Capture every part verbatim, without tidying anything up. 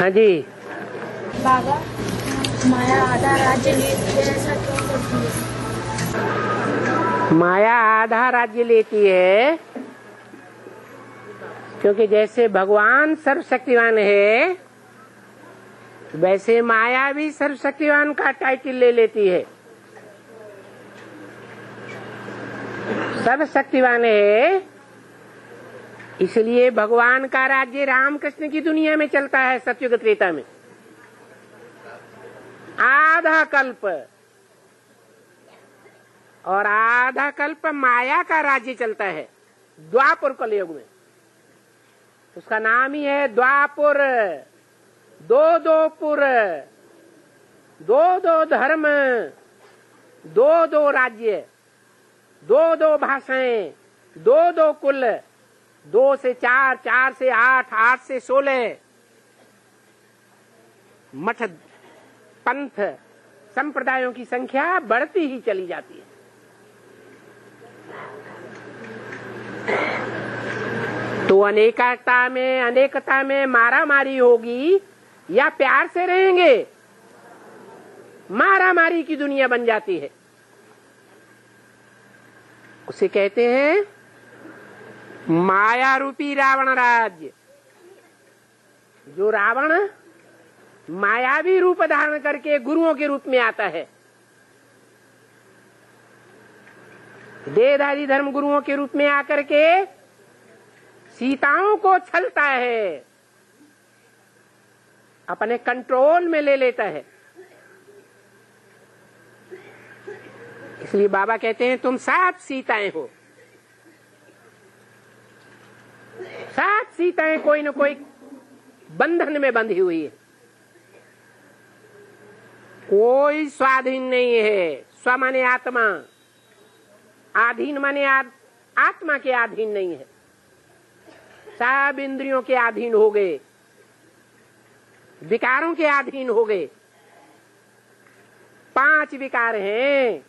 हाँ जी। बाबा, माया आधा राज्य लेती है, ऐसा क्यों करती है? माया आधा राज्य लेती है क्योंकि जैसे भगवान सर्वशक्तिवान है वैसे माया भी सर्वशक्तिवान का टाइटल ले लेती है। सर्वशक्तिवान है इसलिए भगवान का राज्य रामकृष्ण की दुनिया में चलता है। सतयुग त्रेता में आधा कल्प और आधा कल्प माया का राज्य चलता है द्वापर कलयुग में। उसका नाम ही है द्वापुर। दो दो पुर, दो दो धर्म, दो दो राज्य, दो दो भाषाएं, दो दो कुल, दो से चार, चार से आठ, आठ से सोलह मठ पंथ संप्रदायों की संख्या बढ़ती ही चली जाती है। तो अनेकता में अनेकता में मारा मारी होगी या प्यार से रहेंगे? मारा मारी की दुनिया बन जाती है। उसे कहते हैं माया रूपी रावण राज्य। जो रावण मायावी रूप धारण करके गुरुओं के रूप में आता है, देहधारी धर्म गुरुओं के रूप में आकर के सीताओं को छलता है, अपने कंट्रोल में ले लेता है। इसलिए बाबा कहते हैं तुम सात सीताएं हो। सात सीताएं कोई न कोई बंधन में बंधी हुई है। कोई स्वाधीन नहीं है। स्व माने आत्मा, आधीन माने आ, आत्मा के अधीन नहीं है। सब इंद्रियों के अधीन हो गए, विकारों के अधीन हो गए। पांच विकार हैं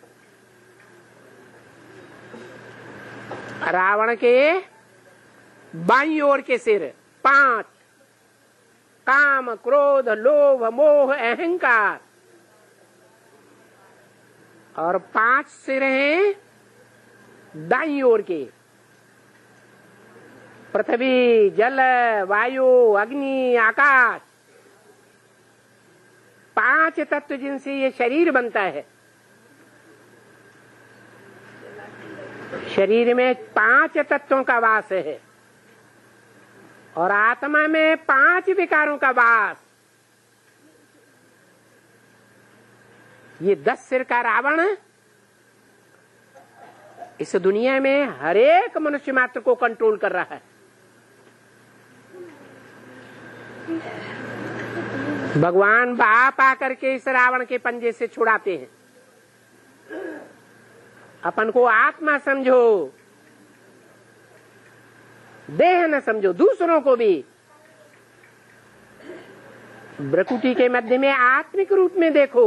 रावण के बाईं ओर के सिर। पांच, काम, क्रोध, लोभ, मोह, अहंकार। और पांच सिर हैं दाईं ओर के। पृथ्वी, जल, वायु, अग्नि, आकाश। पांच तत्व जिनसे ये शरीर बनता है। शरीर में पांच तत्वों का वास है और आत्मा में पांच विकारों का वास। ये दस सिर का रावण इस दुनिया में हर एक मनुष्य मात्र को कंट्रोल कर रहा है। भगवान बाप आकर के इस रावण के पंजे से छुड़ाते हैं। अपन को आत्मा समझो, देह न समझो, दूसरों को भी। भ्रकुटी के मध्य में आत्मिक रूप में देखो।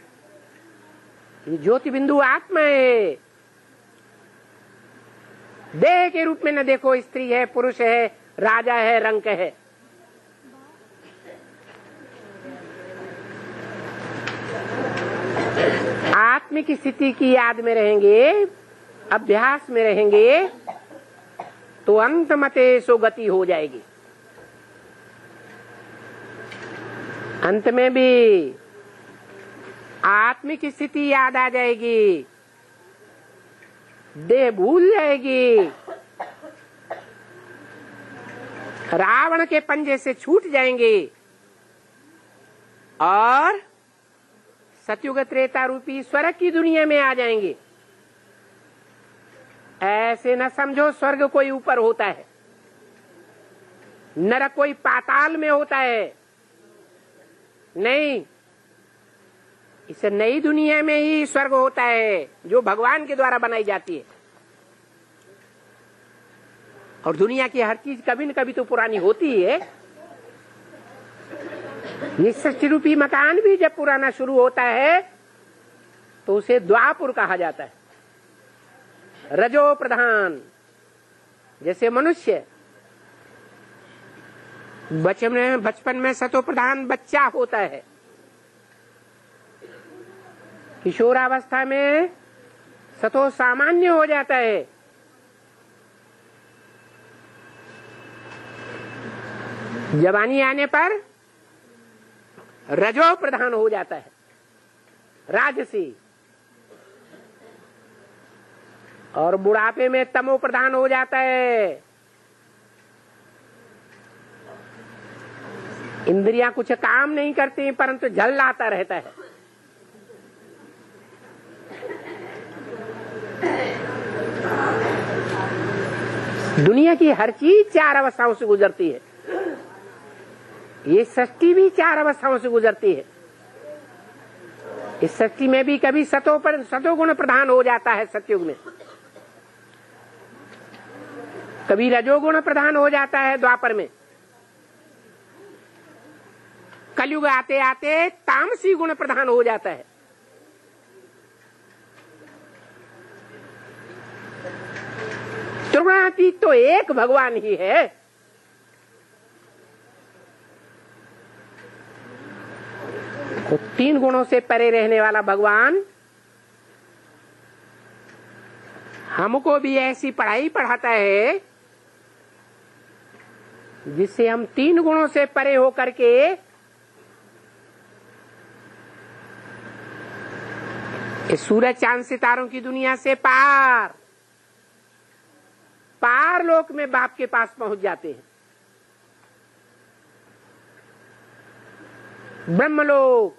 ये ज्योति बिंदु आत्मा है। देह के रूप में न देखो, स्त्री है, पुरुष है, राजा है, रंक है। आत्मिक स्थिति की याद में रहेंगे, अभ्यास में रहेंगे तो अंत मते सो गति हो जाएगी। अंत में भी आत्मिक स्थिति याद आ जाएगी, देह भूल जाएगी, रावण के पंजे से छूट जाएंगे और सतयुग त्रेता रूपी स्वर्ग की दुनिया में आ जाएंगे। ऐसे न समझो स्वर्ग कोई ऊपर होता है, नरक कोई पाताल में होता है। नहीं, इस नई दुनिया में ही स्वर्ग होता है जो भगवान के द्वारा बनाई जाती है। और दुनिया की हर चीज कभी न कभी तो पुरानी होती ही है। निश्चित रूपी मकान भी जब पुराना शुरू होता है तो उसे द्वापुर कहा जाता है। रजो प्रधान, जैसे मनुष्य बचपन में बचपन में सतो प्रधान बच्चा होता है, किशोरावस्था में सतो सामान्य हो जाता है, जवानी आने पर रजो प्रधान हो जाता है, राजसी, और बुढ़ापे में तमो प्रधान हो जाता है। इंद्रियां कुछ काम नहीं करती परंतु झल्लाता रहता है। दुनिया की हर चीज चार अवस्थाओं से गुजरती है, ये सृष्टि भी चार अवस्थाओं से गुजरती है। इस सृष्टि में भी कभी सतो पर सतोगुण प्रधान हो जाता है सतयुग में, कभी रजोगुण प्रधान हो जाता है द्वापर में, कलयुग आते आते तामसी गुण प्रधान हो जाता है। त्रिगुणातीत तो एक भगवान ही है। तो तीन गुणों से परे रहने वाला भगवान हमको भी ऐसी पढ़ाई पढ़ाता है जिससे हम तीन गुणों से परे होकर के इस सूरज चांद सितारों की दुनिया से पार पार लोक में बाप के पास पहुंच जाते हैं। ब्रह्मलोक,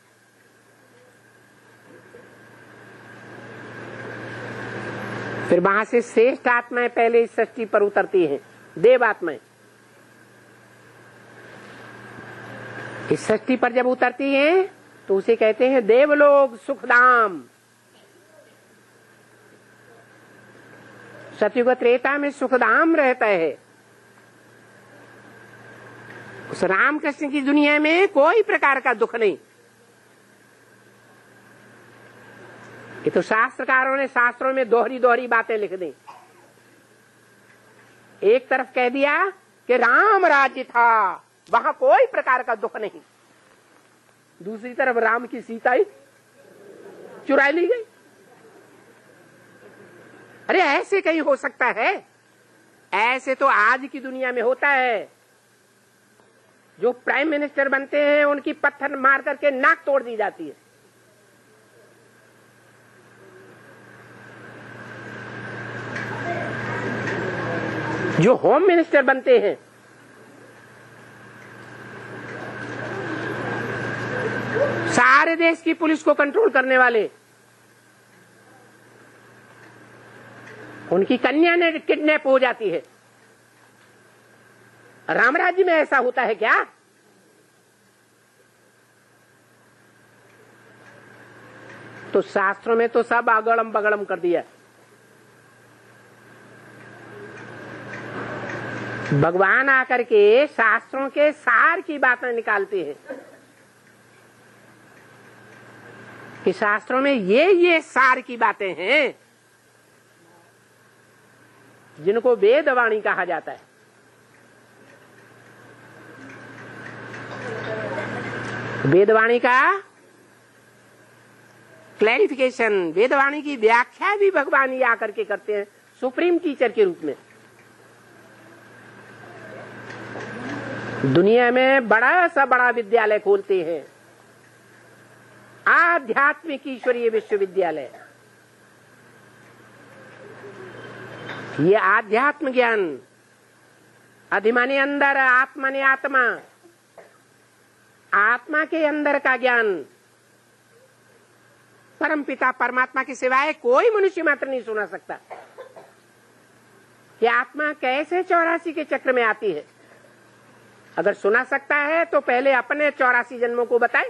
फिर वहां से श्रेष्ठ आत्माएं पहले इस सृष्टि पर उतरती हैं, देव आत्माएं। इस सृष्टि पर जब उतरती हैं तो उसे कहते हैं देवलोक सुखधाम। सतयुग त्रेता में सुखधाम रहता है। उस रामकृष्ण की दुनिया में कोई प्रकार का दुख नहीं। ये तो शास्त्रकारों ने शास्त्रों में दोहरी दोहरी बातें लिख दी। एक तरफ कह दिया कि राम राज्य था, वहां कोई प्रकार का दुख नहीं, दूसरी तरफ राम की सीता ही चुरा ली गई। अरे ऐसे कहीं हो सकता है? ऐसे तो आज की दुनिया में होता है। जो प्राइम मिनिस्टर बनते हैं उनकी पत्थर मार करके नाक तोड़ दी जाती है। जो होम मिनिस्टर बनते हैं सारे देश की पुलिस को कंट्रोल करने वाले, उनकी कन्या ने किडनैप हो जाती है। राम राज्य में ऐसा होता है क्या? तो शास्त्रों में तो सब अगड़म बगड़म कर दिया। भगवान आकर के शास्त्रों के सार की बातें निकालते हैं कि शास्त्रों में ये ये सार की बातें हैं जिनको वेदवाणी कहा जाता है। वेदवाणी का क्लैरिफिकेशन, वेदवाणी की व्याख्या भी भगवान ही आकर के करते हैं सुप्रीम टीचर के रूप में। दुनिया में बड़ा सा बड़ा विद्यालय खोलते हैं, आध्यात्मिक ईश्वरीय विश्वविद्यालय। ये आध्यात्म ज्ञान, अधिमाने अंदर, आत्मा ने आत्मा, आत्मा के अंदर का ज्ञान परमपिता परमात्मा के सिवाय कोई मनुष्य मात्र नहीं सुना सकता कि आत्मा कैसे चौरासी के चक्र में आती है। अगर सुना सकता है तो पहले अपने चौरासी जन्मों को बताए।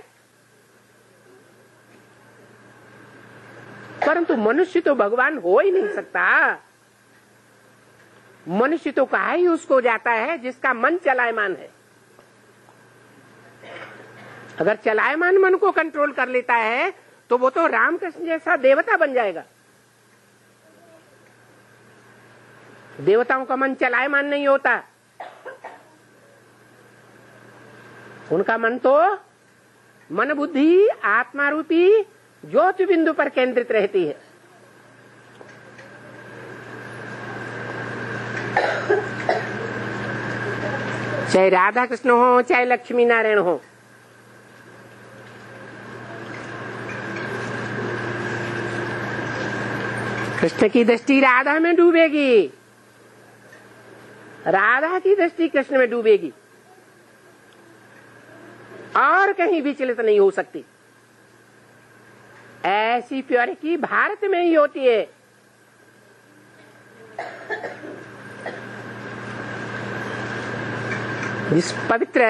परंतु मनुष्य तो भगवान हो ही नहीं सकता। मनुष्य तो कहा ही उसको जाता है जिसका मन चलायमान है। अगर चलायमान मन को कंट्रोल कर लेता है तो वो तो रामकृष्ण जैसा देवता बन जाएगा। देवताओं का मन चलायमान नहीं होता। उनका मन तो मन बुद्धि आत्मा रूपी ज्योति बिंदु पर केंद्रित रहती है। चाहे राधा कृष्ण हो, चाहे लक्ष्मी नारायण हो, कृष्ण की दृष्टि राधा में डूबेगी, राधा की दृष्टि कृष्ण में डूबेगी, और कहीं विचलित नहीं हो सकती। ऐसी प्योरिटी भारत में ही होती है। इस पवित्र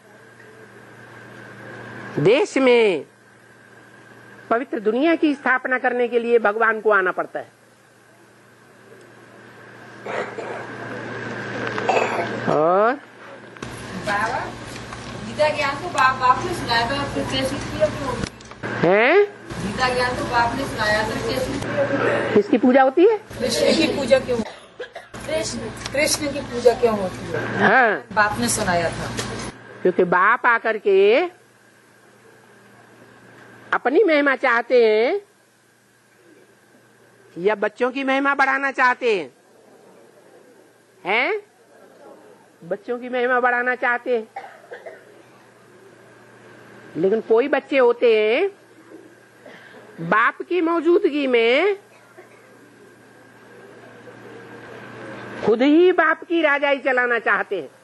देश में पवित्र दुनिया की स्थापना करने के लिए भगवान को आना पड़ता है। और बाबा गीता ज्ञान तो बाप बाप ने सुनाया था, फिर कैसे किया तो है? गीता ज्ञान तो बाप ने सुनाया था, कैसे किसकी पूजा होती है? कृष्ण की पूजा क्यों? कृष्ण कृष्ण की पूजा क्यों होती है? हाँ, बाप ने सुनाया था। क्योंकि बाप आकर के अपनी महिमा चाहते हैं या बच्चों की महिमा बढ़ाना चाहते हैं? हैं? बच्चों की महिमा बढ़ाना चाहते हैं। लेकिन कोई बच्चे होते हैं बाप की मौजूदगी में खुद ही बाप की राजाई चलाना चाहते हैं।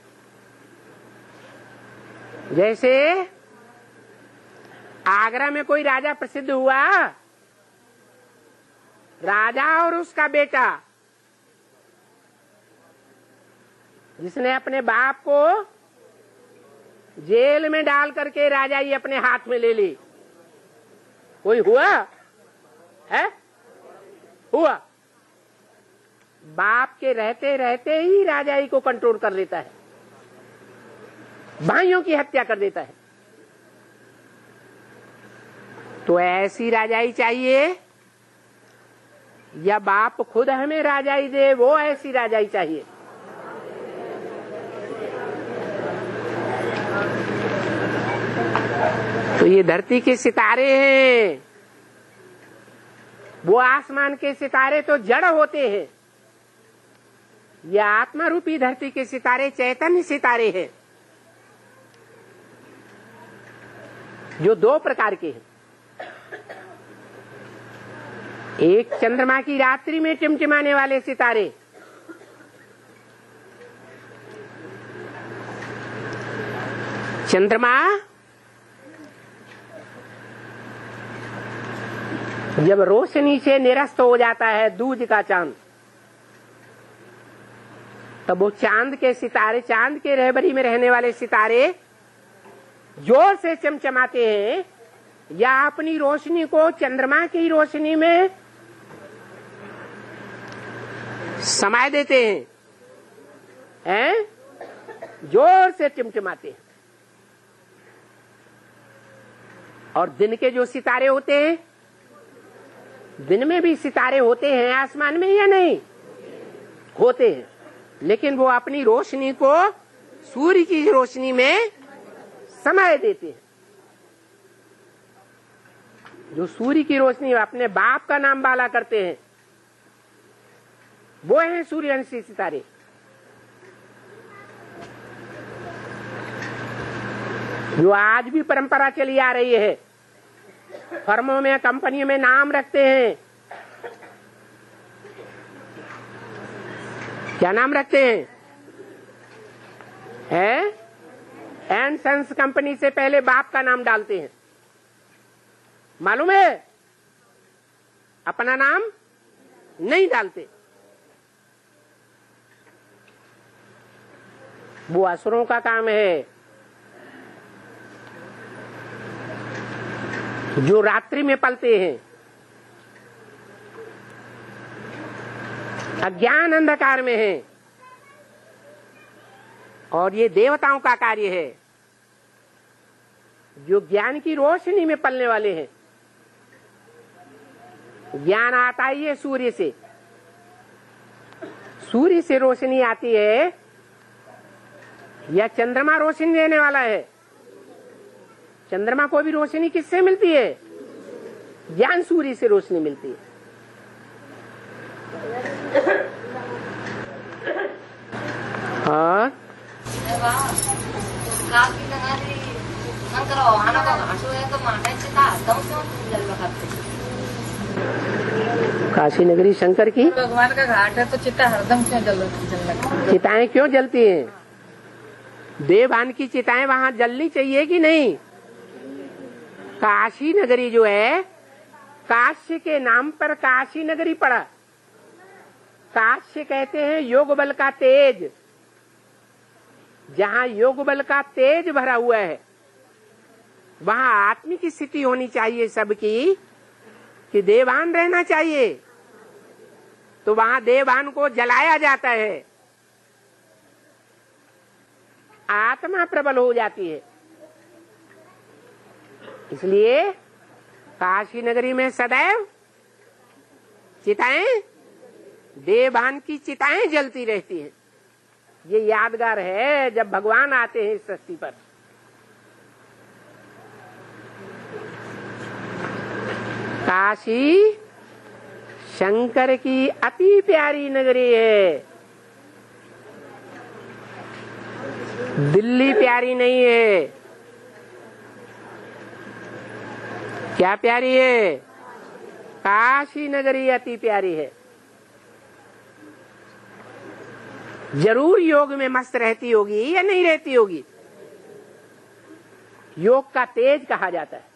जैसे आगरा में कोई राजा प्रसिद्ध हुआ, राजा और उसका बेटा, जिसने अपने बाप को जेल में डाल करके राजाई अपने हाथ में ले ली। कोई हुआ है? हुआ। बाप के रहते रहते ही राजाई को कंट्रोल कर लेता है, भाइयों की हत्या कर देता है। तो ऐसी राजाई चाहिए या बाप खुद हमें राजाई दे, वो ऐसी राजाई चाहिए? तो ये धरती के सितारे हैं, वो आसमान के सितारे तो जड़ होते हैं। ये आत्मा रूपी धरती के सितारे चैतन्य सितारे हैं, जो दो प्रकार के हैं। एक चंद्रमा की रात्रि में टिमटिमाने वाले सितारे, चंद्रमा जब रोशनी से निरस्त हो जाता है, दूज का चांद, तब वो चांद के सितारे, चांद के रहबरी में रहने वाले सितारे जोर से चमचमाते हैं या अपनी रोशनी को चंद्रमा की रोशनी में समाये देते हैं, हैं? जोर से टिमटिमाते हैं। और दिन के जो सितारे होते हैं, दिन में भी सितारे होते हैं आसमान में या नहीं? होते हैं, लेकिन वो अपनी रोशनी को सूर्य की रोशनी में समाये देते हैं। जो सूर्य की रोशनी अपने बाप का नाम बाला करते हैं, वो हैं सूर्यवंशी सितारे। जो आज भी परंपरा चली आ रही है, फर्मों में, कंपनियों में नाम रखते हैं। क्या नाम रखते हैं? है? एंड सन्स कंपनी से पहले बाप का नाम डालते हैं। मालूम है? अपना नाम नहीं डालते। वो असुरों का काम है, जो रात्रि में पलते हैं, अज्ञान अंधकार में है। और ये देवताओं का कार्य है, जो ज्ञान की रोशनी में पलने वाले हैं। ज्ञान आता ही है सूर्य से, सूर्य से रोशनी आती है, या चंद्रमा रोशनी देने वाला है? चंद्रमा को भी रोशनी किससे मिलती है? ज्ञान सूर्य से रोशनी मिलती है। और काशी नगरी शंकर की भगवान का घाट है तो चिता हरदम क्यों जल जल चिताएं क्यों जलती हैं? देवभान की चिताएं वहाँ जलनी चाहिए कि नहीं? काशी नगरी जो है, काश्य के नाम पर काशी नगरी पड़ा। काश्य कहते हैं योग बल का तेज। जहाँ योग बल का तेज भरा हुआ है वहाँ आत्मिक स्थिति होनी चाहिए सबकी कि देवान रहना चाहिए, तो वहाँ देवान को जलाया जाता है, आत्मा प्रबल हो जाती है। इसलिए काशी नगरी में सदैव चिताएं, देवान की चिताएं जलती रहती हैं। ये यादगार है जब भगवान आते हैं इस सृष्टि पर। काशी शंकर की अति प्यारी नगरी है। दिल्ली प्यारी नहीं है। क्या प्यारी है? काशी नगरी अति प्यारी है। जरूर योग में मस्त रहती होगी या नहीं रहती होगी। योग का तेज कहा जाता है,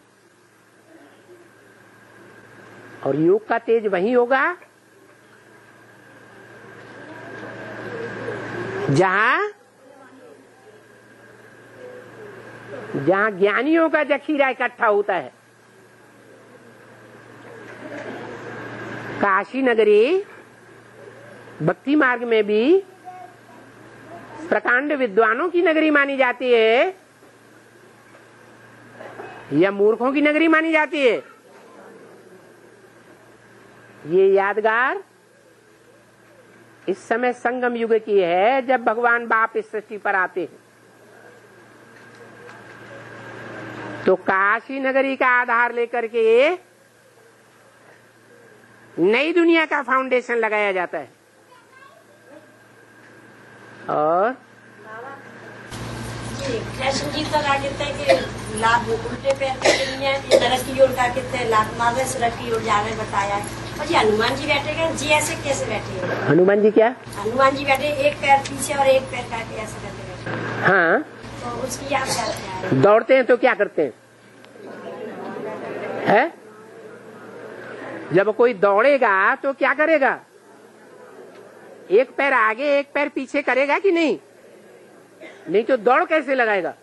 और योग का तेज वही होगा जहां जहां ज्ञानियों का जखीरा इकट्ठा होता है। काशी नगरी भक्ति मार्ग में भी प्रकांड विद्वानों की नगरी मानी जाती है या मूर्खों की नगरी मानी जाती है? ये यादगार इस समय संगम युग की है, जब भगवान बाप इस सृष्टि पर आते हैं। तो काशी नगरी का आधार लेकर के नई दुनिया का फाउंडेशन लगाया जाता है। और कृष्ण जी तो कहते हैं कि लाभ उल्टे पैर के नरक की ओर का कहते हैं, लाभ मारे सड़क की ओर जाने बताया। और जी हनुमान जी बैठे गए जी, ऐसे कैसे बैठे हैं? हनुमान जी क्या? हनुमान जी बैठे एक पैर पीछे और एक पैर काटे, ऐसे करते बैठे। हाँ, तो उसकी याद क्या है? दौड़ते हैं तो क्या करते हैं? है? जब कोई दौड़ेगा तो क्या करेगा? एक पैर आगे एक पैर पीछे करेगा कि नहीं? नहीं तो दौड़ कैसे लगाएगा?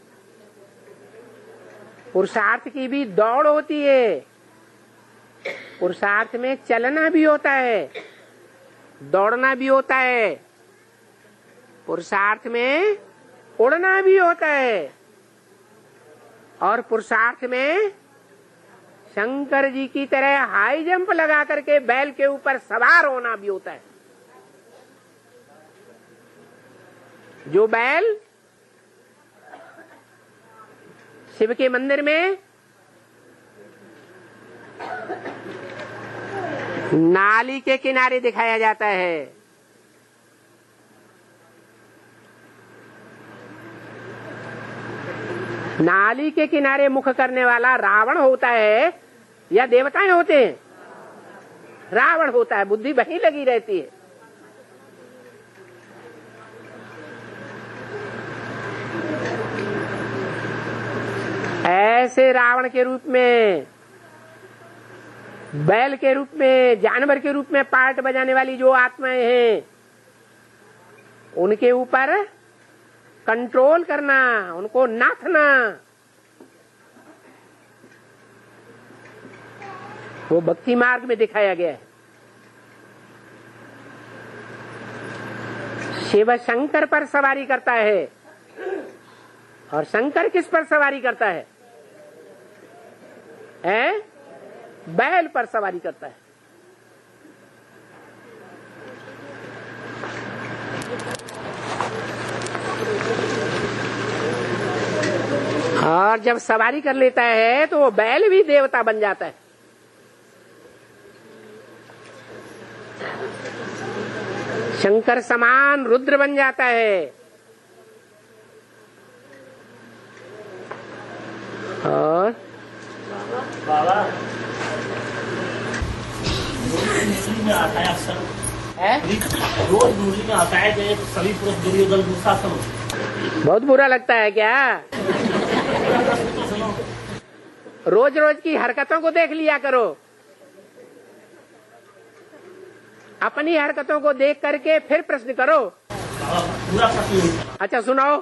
पुरुषार्थ की भी दौड़ होती है। पुरुषार्थ में चलना भी होता है, दौड़ना भी होता है। पुरुषार्थ में उड़ना भी होता है, और पुरुषार्थ में शंकर जी की तरह हाई जंप लगा करके बैल के ऊपर सवार होना भी होता है। जो बैल शिव के मंदिर में नाली के किनारे दिखाया जाता है, नाली के किनारे मुख करने वाला रावण होता है या देवताएं होते हैं? रावण होता है। बुद्धि वहीं लगी रहती है। ऐसे रावण के रूप में, बैल के रूप में, जानवर के रूप में पार्ट बजाने वाली जो आत्माएं हैं, उनके ऊपर कंट्रोल करना, उनको नाथना, वो भक्ति मार्ग में दिखाया गया है। शिव शंकर पर सवारी करता है, और शंकर किस पर सवारी करता है? है? बैल पर सवारी करता है। और और जब सवारी कर लेता है तो वो बैल भी देवता बन जाता है। शंकर समान रुद्र बन जाता है। और बाबा में आता है अक्सर है? रोज दूरी में आता है कि सभी पुरुष दुर्योधन दुशासन। बहुत बुरा लगता है क्या? रोज रोज की हरकतों को देख लिया करो। अपनी हरकतों को देख करके फिर प्रश्न करो। पूरा प्रश्न अच्छा सुनाओ।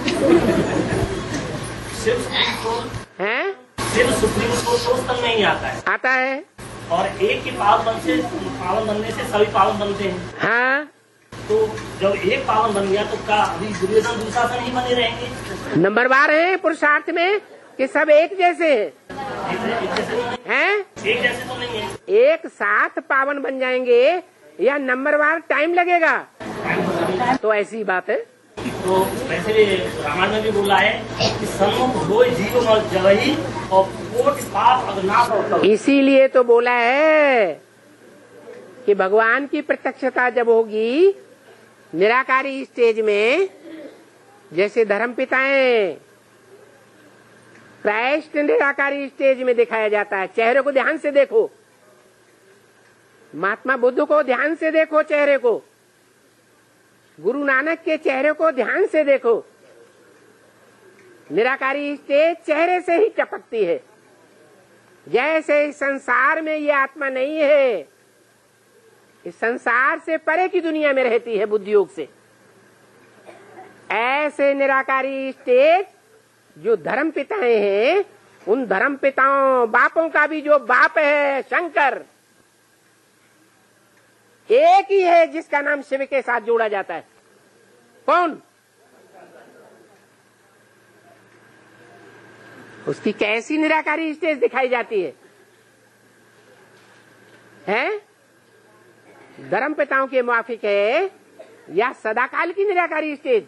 सिर्फ सुप्रीम कोर्ट हैं? सिर्फ सुप्रीम कोर्ट रोज तक नहीं आता है, आता है। और एक के पावन बन से पावन बनने से सभी पावन बनते हैं। हाँ, तो जब एक पावन बन गया तो क्या अभी दुर्योधन दुशासन ही बने रहेंगे? नंबर बार है पुरुषार्थ में कि सब एक जैसे हैं। एक जैसे नहीं है? हैं? एक जैसे तो नहीं है। एक साथ पावन बन जाएंगे या नंबर बार टाइम लगेगा? तो ऐसी बात है। तो वैसे भी रामायण में भी बोला है कि सन्मुख हो जीव मर जवही और कोट पाप अग्नाश और। इसीलिए तो बोला है कि भगवान की प्रत्यक्षता जब होगी निराकारी स्टेज में, जैसे धर्म पिताएं क्राइस्ट निराकारी स्टेज में दिखाया जाता है। चेहरे को ध्यान से देखो, महात्मा बुद्ध को ध्यान से देखो, चेहरे को, गुरु नानक के चेहरे को ध्यान से देखो। निराकारी स्टेज चेहरे से ही टपकती है। जैसे इस संसार में ये आत्मा नहीं है, इस संसार से परे की दुनिया में रहती है बुद्धि योग से, ऐसे निराकारी स्टेज जो धर्म पिताएं हैं, उन धर्म पिताओं बापों का भी जो बाप है शंकर, एक ही है जिसका नाम शिव के साथ जोड़ा जाता है। कौन? उसकी कैसी निराकारी स्टेज दिखाई जाती है? हैं? धर्म पिताओं के मुआफिक है या सदाकाल की निराकारी स्टेज?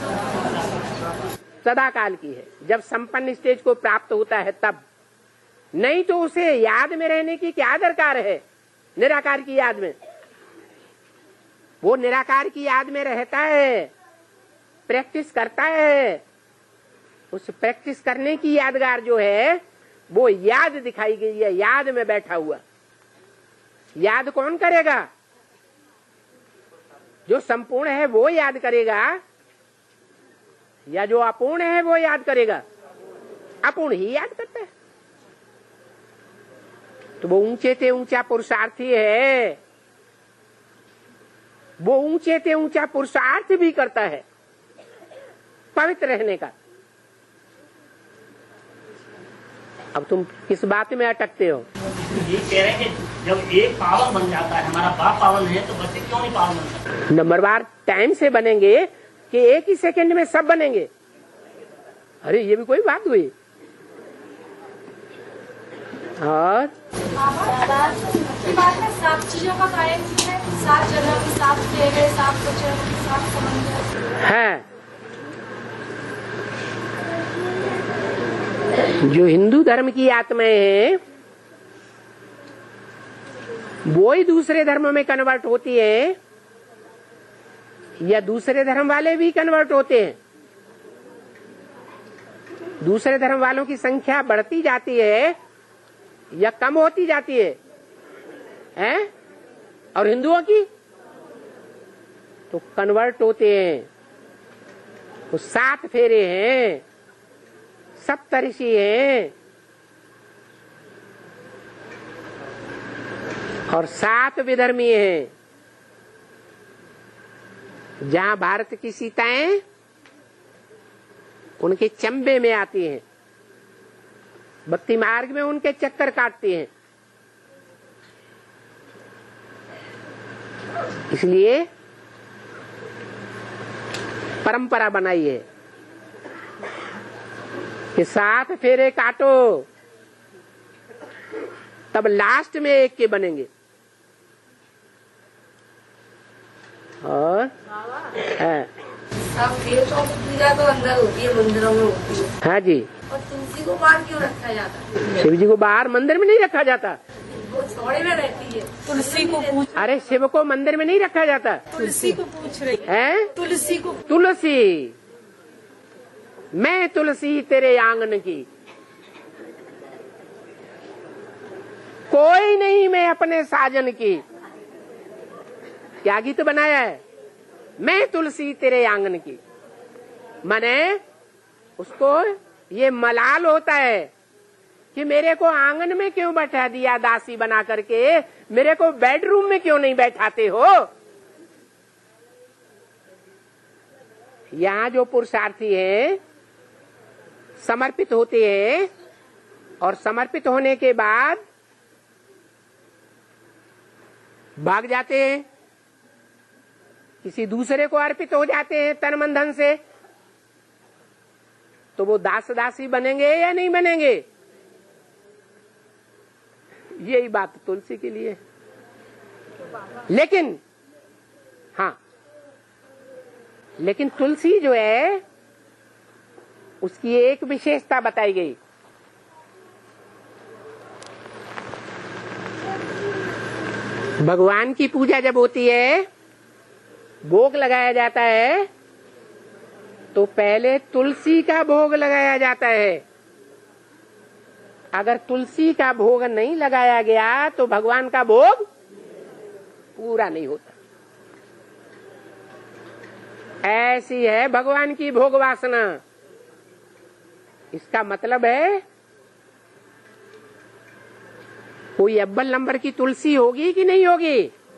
सदाकाल की है, जब संपन्न स्टेज को प्राप्त होता है तब। नहीं तो उसे याद में रहने की क्या दरकार है? निराकार की याद में वो निराकार की याद में रहता है, प्रैक्टिस करता है। उस प्रैक्टिस करने की यादगार जो है वो याद दिखाई गई है, याद में बैठा हुआ। याद कौन करेगा? जो संपूर्ण है वो याद करेगा या जो अपूर्ण है वो याद करेगा? अपूर्ण ही याद करता है। तो वो ऊंचे से ऊंचा पुरुषार्थी है, वो ऊंचे से ऊंचा पुरुषार्थ भी करता है पवित्र रहने का। अब तुम किस बात में अटकते हो? ये कह रहे हैं कि जब एक पावन बन जाता है, हमारा बाप पावन है, तो बच्चे क्यों नहीं पावन बन सकते? नंबर बार टाइम से बनेंगे कि एक ही सेकंड में सब बनेंगे? अरे ये भी कोई बात हुई? और बात है सात चीजों का कार्य है, सात जगह की सात जगह, सात बच्चों की सात समंदर है। जो हिंदू धर्म की आत्माएं हैं वो ही दूसरे धर्म में कन्वर्ट होती है या दूसरे धर्म वाले भी कन्वर्ट होते हैं? दूसरे धर्म वालों की संख्या बढ़ती जाती है या कम होती जाती है? हैं? और हिंदुओं की तो कन्वर्ट होते हैं। वो सात फेरे हैं, सप्तऋषि हैं और सात विधर्मी हैं। जहां भारत की सीताएं उनके चंबे में आती हैं, भक्ति मार्ग में उनके चक्कर काटती हैं। इसलिए परंपरा बनाई है कि सात फेरे काटो तब लास्ट में एक के बनेंगे। और है सब देवताओं की पूजा तो अंदर होती है, मंदिरों में होती है। हाँ जी, और तुलसी को बाहर क्यों रखा जाता है? शिव जी को बाहर मंदिर में नहीं रखा जाता। वो छोड़े में रहती है। तुलसी को पूछ अरे शिव को मंदिर में नहीं रखा जाता तुलसी को पूछ रही है। तुलसी को तुलसी, मैं तुलसी तेरे आंगन की, कोई नहीं मैं अपने साजन की। क्या गीत बनाया है? मैं तुलसी तेरे आंगन की। माने उसको ये मलाल होता है कि मेरे को आंगन में क्यों बैठा दिया दासी बना करके, मेरे को बेडरूम में क्यों नहीं बैठाते हो। यहाँ जो पुरुषार्थी हैं समर्पित होते हैं और समर्पित होने के बाद भाग जाते हैं, किसी दूसरे को अर्पित हो जाते हैं तन मन धन से, तो वो दास दासी बनेंगे या नहीं बनेंगे। यही बात तुलसी के लिए। लेकिन हाँ, लेकिन तुलसी जो है उसकी एक विशेषता बताई गई। भगवान की पूजा जब होती है, भोग लगाया जाता है, तो पहले तुलसी का भोग लगाया जाता है। अगर तुलसी का भोग नहीं लगाया गया तो भगवान का भोग पूरा नहीं होता। ऐसी है भगवान की भोग वासना। इसका मतलब है कोई अव्वल नंबर की तुलसी होगी कि नहीं होगी,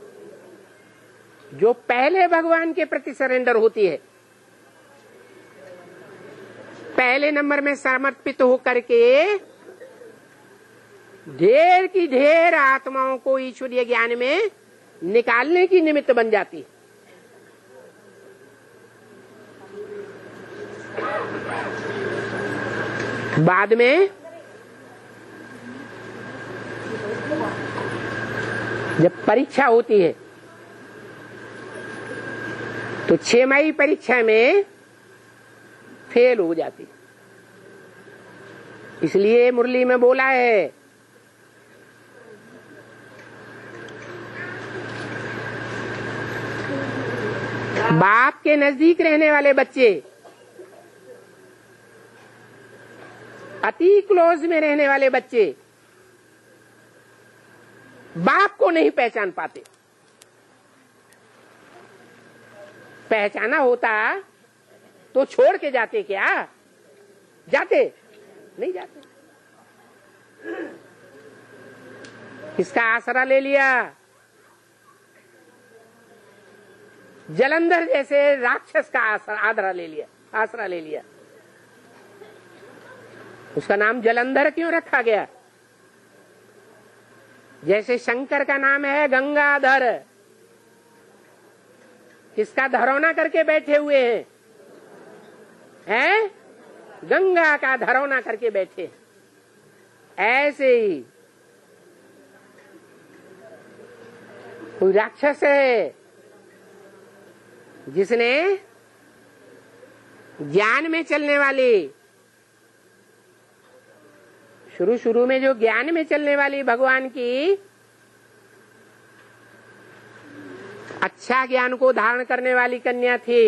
जो पहले भगवान के प्रति सरेंडर होती है, पहले नंबर में समर्पित होकर के ढेर की ढेर आत्माओं को ईश्वरीय ज्ञान में निकालने की निमित्त बन जाती। बाद में जब परीक्षा होती है तो छमाही परीक्षा में फेल हो जाती। इसलिए मुरली में बोला है बाप के नजदीक रहने वाले बच्चे, अति क्लोज में रहने वाले बच्चे बाप को नहीं पहचान पाते। पहचाना होता तो छोड़ के जाते क्या? जाते नहीं जाते। किसका आसरा ले लिया? जलंधर जैसे राक्षस का आसरा आदरा ले लिया, आसरा ले लिया। उसका नाम जलंधर क्यों रखा गया? जैसे शंकर का नाम है गंगाधर, किसका धरौना करके बैठे हुए हैं? हैं? गंगा का धरौना करके बैठे। ऐसे ही कोई राक्षस है जिसने ज्ञान में चलने वाली, शुरू शुरू में जो ज्ञान में चलने वाली भगवान की अच्छा ज्ञान को धारण करने वाली कन्या थी,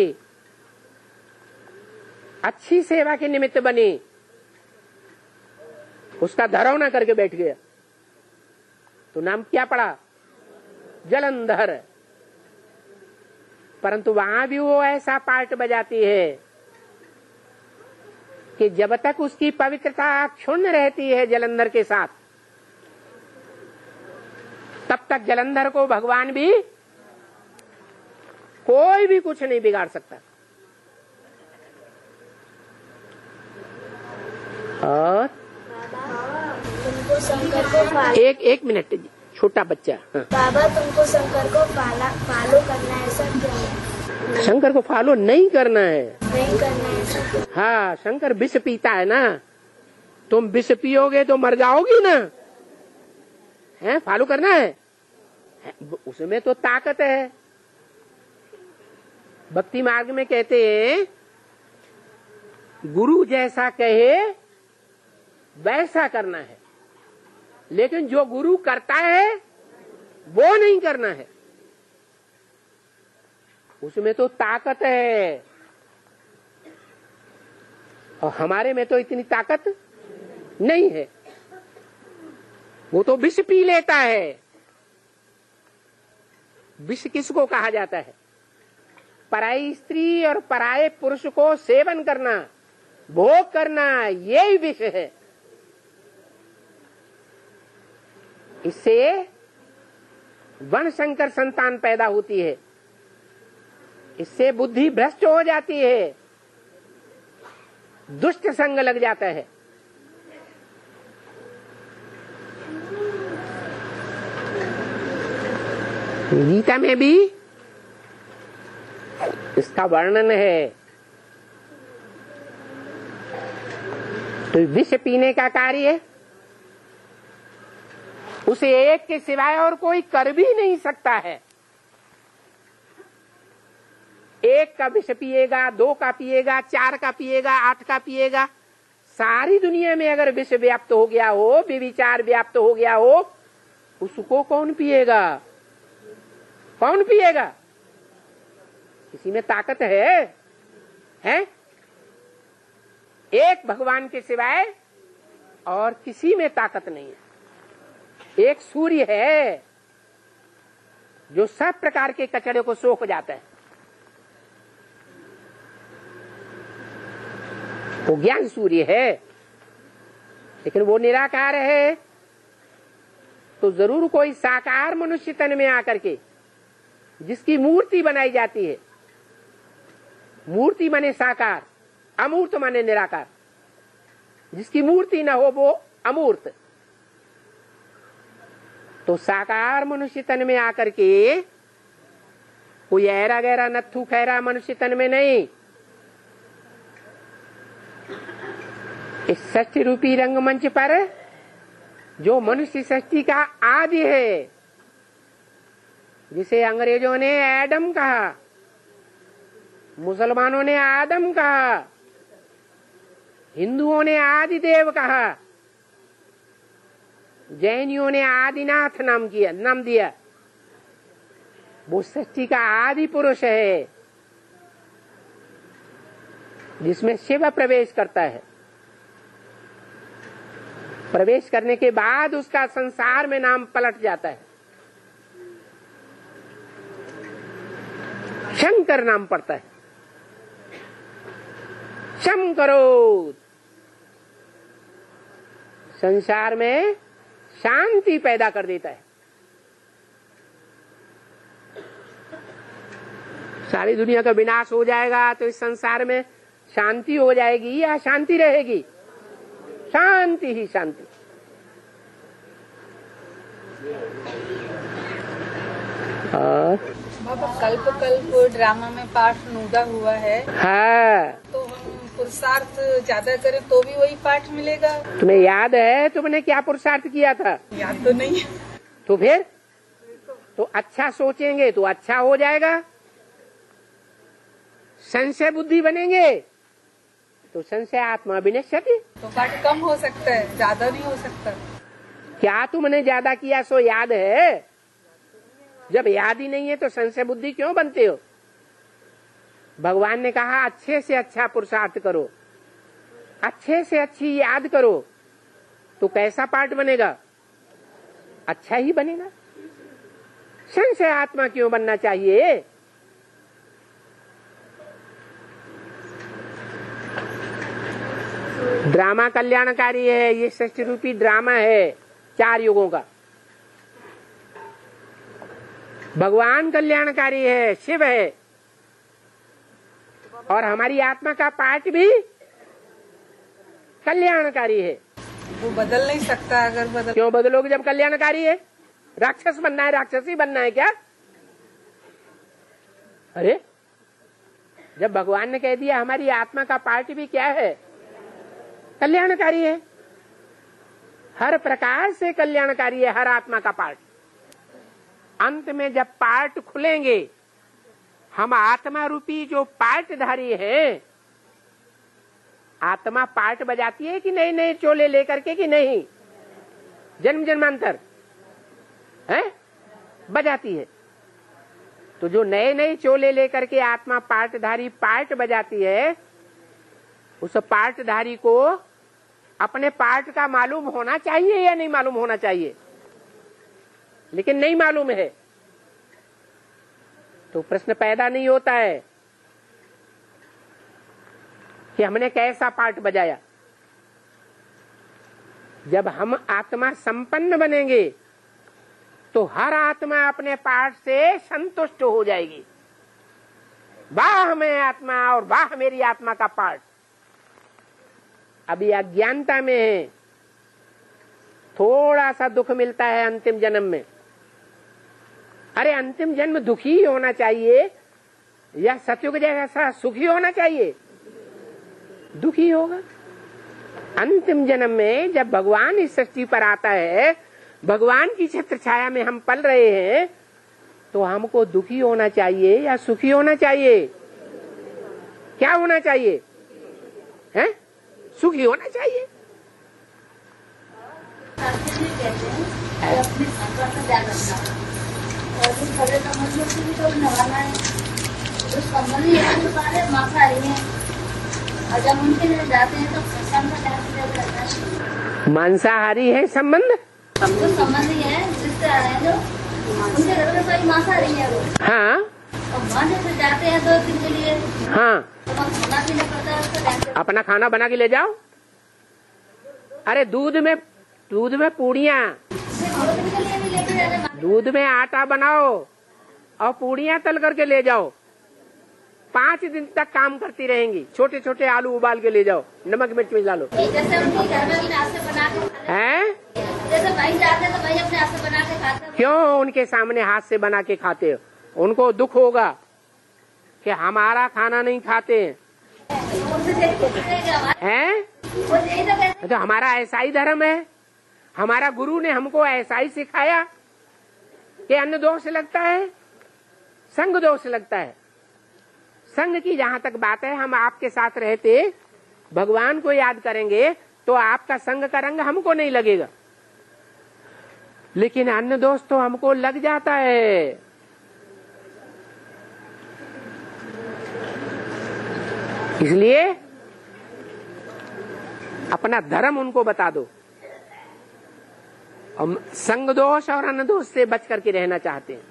अच्छी सेवा के निमित्त बनी, उसका धरौना करके बैठ गया तो नाम क्या पड़ा? जलंधर। परंतु वहां भी वो ऐसा पार्ट बजाती है कि जब तक उसकी पवित्रता क्षुण्ण रहती है जलंधर के साथ, तब तक जलंधर को भगवान भी कोई भी कुछ नहीं बिगाड़ सकता। और तुमको शंकर को पाल... एक एक मिनट जी, छोटा बच्चा। हाँ। बाबा तुमको शंकर को पाला फॉलो करना है, ऐसा क्यों है? शंकर को फॉलो नहीं करना है। नहीं करना है, ऐसा क्यों? हाँ, शंकर विष पीता है ना, तुम विष पियोगे तो मर जाओगी ना। है फॉलो करना है, है उसमें तो ताकत है। भक्ति मार्ग में कहते हैं गुरु जैसा कहे वैसा करना है, लेकिन जो गुरु करता है वो नहीं करना है। उसमें तो ताकत है और हमारे में तो इतनी ताकत नहीं है। वो तो विष पी लेता है। विष किसको कहा जाता है? पराई स्त्री और पराये पुरुष को सेवन करना, भोग करना, यही विष है। इससे वनशंकर संतान पैदा होती है, इससे बुद्धि भ्रष्ट हो जाती है, दुष्ट संग लग जाता है। गीता में भी इसका वर्णन है। तो विष पीने का कार्य उसे एक के सिवाय और कोई कर भी नहीं सकता है। एक का विष पिएगा, दो का पिएगा, चार का पिएगा, आठ का पिएगा, सारी दुनिया में अगर विष व्याप्त हो गया हो, व्यभिचार व्याप्त हो गया हो, उसको कौन पिएगा? कौन पिएगा? किसी में ताकत है? है? एक भगवान के सिवाय और किसी में ताकत नहीं है। एक सूर्य है जो सब प्रकार के कचड़े को सोख जाता है, वो ज्ञान सूर्य है, लेकिन वो निराकार है। तो जरूर कोई साकार मनुष्य तन में आकर के जिसकी मूर्ति बनाई जाती है, मूर्ति माने साकार, अमूर्त माने निराकार, जिसकी मूर्ति न हो वो अमूर्त। तो साकार मनुष्य तन में आकर के कोई ऐरा गहरा नत्थु खैरा मनुष्य तन में नहीं, इस सृष्टि रूपी रंगमंच पर जो मनुष्य सृष्टि का आदि है, जिसे अंग्रेजों ने एडम कहा, मुसलमानों ने आदम कहा, हिंदुओं ने आदिदेव कहा, जैनियों ने आदिनाथ नाम किया नाम दिया। वो सृष्टि का आदि पुरुष है, जिसमें शिव प्रवेश करता है। प्रवेश करने के बाद उसका संसार में नाम पलट जाता है, शंकर नाम पड़ता है। शंकरो संसार में शांति पैदा कर देता है। सारी दुनिया का विनाश हो जाएगा तो इस संसार में शांति हो जाएगी या शांति रहेगी? शांति ही शांति। और बाबा कल्प कल्प ड्रामा में पाठ नूदा हुआ है, हाँ, तो हम पुरुषार्थ ज्यादा करें तो भी वही पाठ मिलेगा? तुम्हें याद है तुमने क्या पुरुषार्थ किया था? याद तो नहीं है। तो फिर तो अच्छा सोचेंगे तो अच्छा हो जाएगा, संशय बुद्धि बनेंगे तो संशय आत्मा विनश्यति। तो पाठ कम हो सकता है, ज्यादा नहीं हो सकता। क्या तुमने ज्यादा किया सो याद है? जब याद ही नहीं है तो संशय बुद्धि क्यों बनते हो? भगवान ने कहा अच्छे से अच्छा पुरुषार्थ करो, अच्छे से अच्छी याद करो, तो कैसा पाठ बनेगा? अच्छा ही बनेगा। संशय आत्मा क्यों बनना चाहिए? ड्रामा कल्याणकारी है, ये सृष्टि रूपी ड्रामा है चार युगों का। भगवान कल्याणकारी है, शिव है, और हमारी आत्मा का पाठ भी कल्याणकारी है। वो बदल नहीं सकता। अगर बदल क्यों बदलोगे जब कल्याणकारी है? राक्षस बनना है, राक्षसी बनना है क्या? अरे जब भगवान ने कह दिया हमारी आत्मा का पार्ट भी क्या है? कल्याणकारी है, हर प्रकार से कल्याणकारी है हर आत्मा का पार्ट। अंत में जब पार्ट खुलेंगे, हम आत्मा रूपी जो पार्टधारी हैं, आत्मा पार्ट बजाती है कि नए नए चोले लेकर के कि नहीं? जन्म जन्मांतर है बजाती है। तो जो नए नए चोले लेकर के आत्मा पार्टधारी पार्ट बजाती है, उस पार्टधारी को अपने पार्ट का मालूम होना चाहिए या नहीं मालूम होना चाहिए? लेकिन नहीं मालूम है तो प्रश्न पैदा नहीं होता है कि हमने कैसा पार्ट बजाया। जब हम आत्मा संपन्न बनेंगे तो हर आत्मा अपने पार्ट से संतुष्ट हो जाएगी। वाह मैं आत्मा और वाह मेरी आत्मा का पार्ट। अभी अज्ञानता में है, थोड़ा सा दुख मिलता है अंतिम जन्म में। अरे अंतिम जन्म दुखी होना चाहिए या सतयुग जैसा सुखी होना चाहिए? दुखी होगा। अंतिम जन्म में जब भगवान इस सृष्टि पर आता है, भगवान की छत्र छाया में हम पल रहे हैं, तो हमको दुखी होना चाहिए या सुखी होना चाहिए? क्या होना चाहिए? हैं? सुखी होना चाहिए। जब उनके लिए जाते हैं तो संबंध कैसे? मांसाहारी है संबंध, जो संबंधी है जिससे आ रहे हैं, जो उनके घर में सारी मांसाहारी है वो। हाँ तो वहाँ जैसे जाते हैं दो दिन के लिए, हाँ तो वहाँ खाना पीना पड़ता है उसका ध्यान से। अपना खाना बना के ले जाओ। अरे दूध में दूध में पूड़ियाँ, दो दिन के लिए भी लेके जाते हैं। दूध में आटा बनाओ और पूड़ियाँ तल करके ले जाओ। पांच दिन तक काम करती रहेंगी। छोटे छोटे आलू उबाल के ले जाओ, नमक मिर्च मिला लो। जैसे उनके घर में भी हाथ से बना के खा लेते हैं? हैं। जैसे भाई जाते हैं तो भाई अपने हाथ से बना के खाते हैं। क्यों उनके सामने हाथ से बना के खाते हो? उनको दुख होगा कि हमारा खाना नहीं खाते उनसे देख के सीखेगा हमारा। हैं? वो यही तो कहते हैं। तो हमारा ऐसा ही धर्म है। हमारा गुरु ने हमको ऐसा ही सिखाया कि अन्न दोष लगता है, संग दोष लगता है। संग की जहाँ तक बात है, हम आपके साथ रहते भगवान को याद करेंगे तो आपका संग का रंग हमको नहीं लगेगा, लेकिन अन्न दोष तो हमको लग जाता है। इसलिए अपना धर्म उनको बता दो। हम संग दोष और अन्न दोष से बच करके रहना चाहते हैं।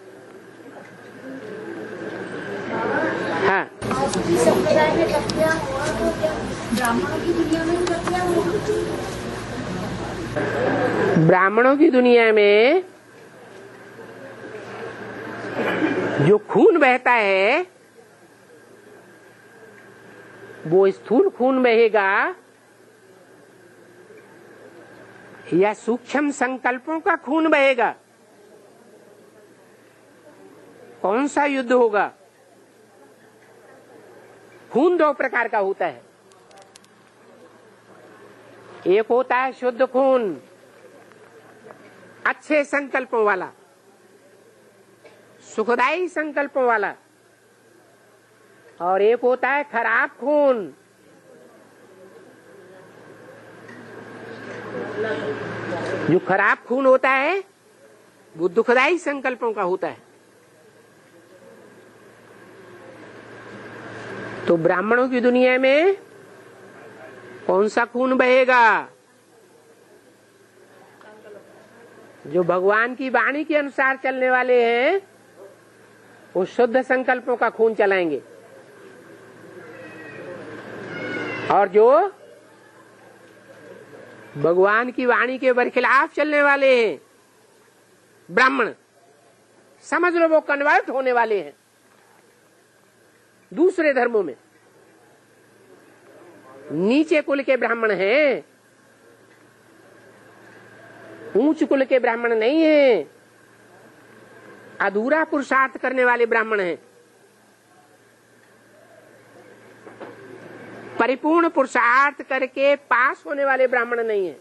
हाँ, संप्रदाय में कथियां हुआ तो क्या ब्राह्मणों की दुनिया में कथियां हुआ? ब्राह्मणों की दुनिया में जो खून बहता है वो स्थूल खून बहेगा या सूक्ष्म संकल्पों का खून बहेगा? कौन सा युद्ध होगा? खून दो प्रकार का होता है। एक होता है शुद्ध खून, अच्छे संकल्पों वाला, सुखदायी संकल्पों वाला, और एक होता है खराब खून। जो खराब खून होता है वो दुखदायी संकल्पों का होता है। तो ब्राह्मणों की दुनिया में कौन सा खून बहेगा? जो भगवान की वाणी के अनुसार चलने वाले हैं वो शुद्ध संकल्पों का खून चलाएंगे, और जो भगवान की वाणी के बरखिलाफ चलने वाले हैं ब्राह्मण, समझ लो वो कन्वर्ट होने वाले हैं दूसरे धर्मों में। नीचे कुल के ब्राह्मण हैं, ऊंच कुल के ब्राह्मण नहीं हैं। अधूरा पुरुषार्थ करने वाले ब्राह्मण हैं, परिपूर्ण पुरुषार्थ करके पास होने वाले ब्राह्मण नहीं हैं।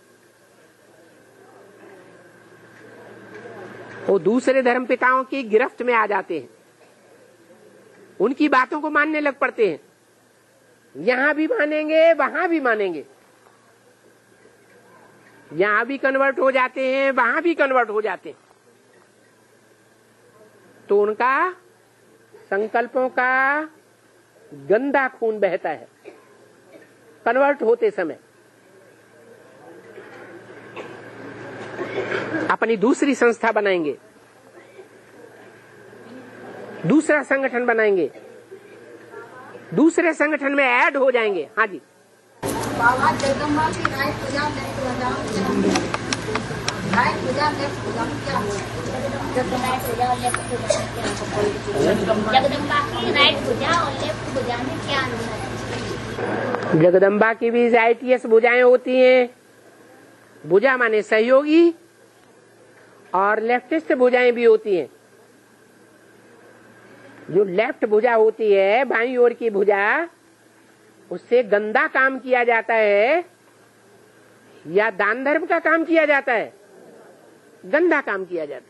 वो दूसरे धर्म पिताओं की गिरफ्त में आ जाते हैं, उनकी बातों को मानने लग पड़ते हैं। यहां भी मानेंगे वहां भी मानेंगे, यहां भी कन्वर्ट हो जाते हैं वहां भी कन्वर्ट हो जाते हैं। तो उनका संकल्पों का गंदा खून बहता है कन्वर्ट होते समय। अपनी दूसरी संस्था बनाएंगे, दूसरा संगठन बनाएंगे, दूसरे संगठन में ऐड हो जाएंगे। हाँ जी, बाबा जगदम्बा की राय पूजा नेक्स्ट पूजा राय पूजा नेक्स्ट पूजा क्या जगदम्बा पूजा और लेफ्ट पूजा जगदम्बा की राइट पूजा और लेफ्ट पूजा में क्या अंतर है? जगदम्बा की भी राइटियस भुजाएं होती हैं, भुजा माने सहयोगी, और लेफ्टिस्ट भुजाएं भी होती हैं। जो लेफ्ट भुजा होती है, बाईं ओर की भुजा, उससे गंदा काम किया जाता है या दान धर्म का काम किया जाता है, गंदा काम किया जाता है।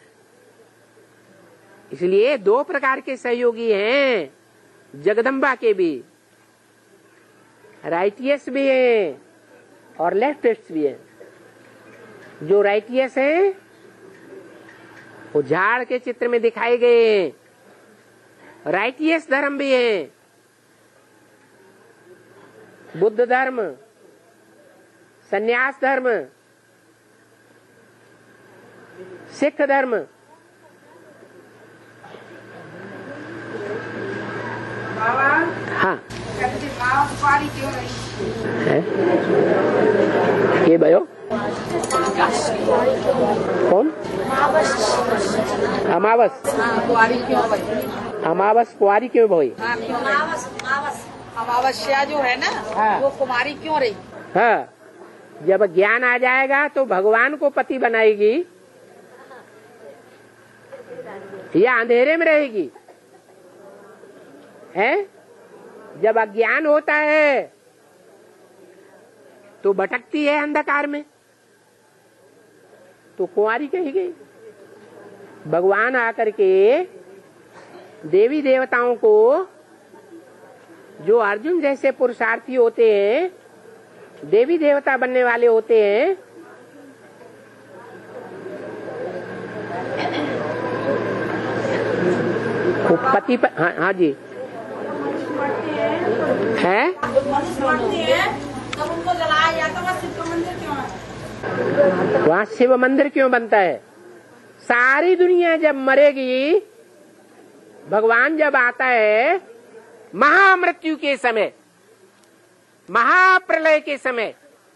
इसलिए दो प्रकार के सहयोगी हैं जगदम्बा के भी, राइटियस भी हैं और लेफ्टिस्ट भी हैं। जो राइटियस हैं वो झाड़ के चित्र में दिखाए गए हैं, राइटियस धर्म भी है, बुद्ध धर्म, सन्यास धर्म, सिख धर्म। बाबा हाँ कहते माँ कुंवारी क्यों रही? है ये भयो कौन? अमावस। कुंवारी क्यों रही? अमावस कुंवारी क्यों भई? अमावस्या जो है ना, हाँ। वो कुमारी क्यों रही? हाँ, जब ज्ञान आ जाएगा तो भगवान को पति बनाएगी या अंधेरे में रहेगी? है जब अज्ञान होता है तो भटकती है अंधकार में, तो कुंवारी कही गई। भगवान आकर के देवी देवताओं को, जो अर्जुन जैसे पुरुषार्थी होते हैं, देवी देवता बनने वाले होते हैं, वो पति प... हाँ, हाँ जी है। तब उनको जलाया जाता है, शिव मंदिर क्यों है? वहाँ शिव मंदिर क्यों बनता है? सारी दुनिया जब मरेगी, भगवान जब आता है महामृत्यु के समय, महाप्रलय के समय,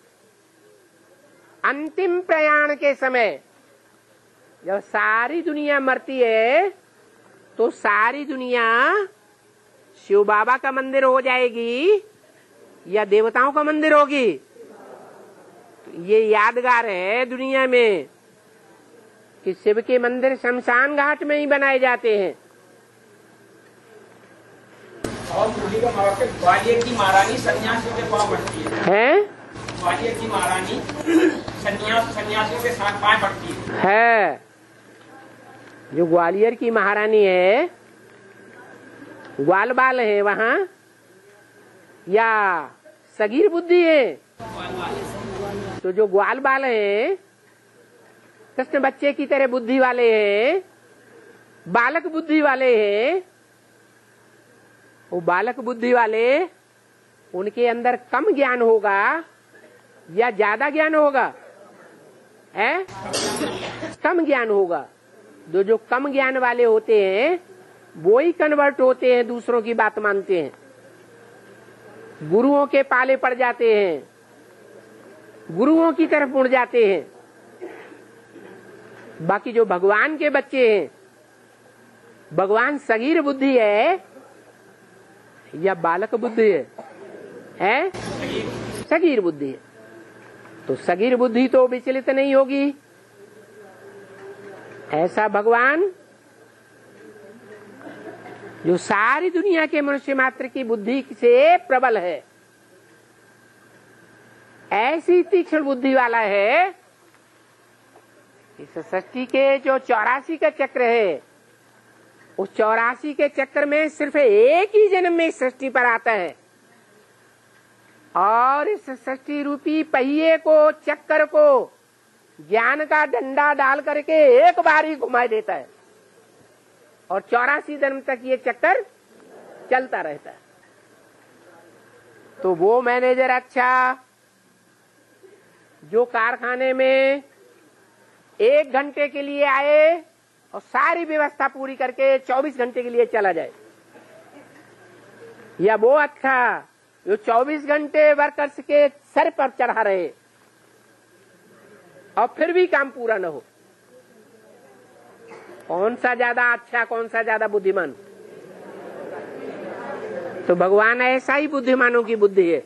अंतिम प्रयाण के समय, जब सारी दुनिया मरती है तो सारी दुनिया शिव बाबा का मंदिर हो जाएगी या देवताओं का मंदिर होगी? तो ये यादगार है दुनिया में कि शिव के मंदिर शमशान घाट में ही बनाए जाते हैं। और मुरली का मौके ग्वालियर की महारानी सन्यासियों के पाँव पड़ती है। है ग्वालियर की महारानी सन्यास सन्यासियों के साथ पाँव पड़ती है। है जो ग्वालियर की महारानी है, ग्वाल बाल है वहाँ या सगीर बुद्धि है? तो जो ग्वाल बाल है, कृष्ण बच्चे की तरह बुद्धि वाले हैं, बालक बुद्धि वाले हैं, वो बालक बुद्धि वाले, उनके अंदर कम ज्ञान होगा या ज्यादा ज्ञान होगा? है कम ज्ञान होगा। जो जो कम ज्ञान वाले होते हैं वो ही कन्वर्ट होते हैं, दूसरों की बात मानते हैं, गुरुओं के पाले पड़ जाते हैं, गुरुओं की तरफ मुड़ जाते हैं। बाकी जो भगवान के बच्चे हैं, भगवान सगीर बुद्धि है या बालक बुद्धि है? है सगीर बुद्धि है। तो सगीर बुद्धि तो विचलित नहीं होगी। ऐसा भगवान जो सारी दुनिया के मनुष्य मात्र की बुद्धि से प्रबल है, ऐसी तीक्ष्ण बुद्धि वाला है। इस सृष्टि के जो चौरासी का चक्र है, उस चौरासी के चक्र में सिर्फ एक ही जन्म में सृष्टि पर आता है, और इस सृष्टि रूपी पहिए को, चक्कर को ज्ञान का डंडा डाल करके एक बार ही घुमा देता है और चौरासी जन्म तक ये चक्कर चलता रहता है। तो वो मैनेजर अच्छा जो कारखाने में एक घंटे के लिए आए और सारी व्यवस्था पूरी करके चौबीस घंटे के लिए चला जाए, या वो अच्छा जो चौबीस घंटे वर्कर्स के सर पर चढ़ा रहे और फिर भी काम पूरा न हो? कौन सा ज्यादा अच्छा, कौन सा ज्यादा बुद्धिमान? तो भगवान ऐसा ही बुद्धिमानों की बुद्धि है।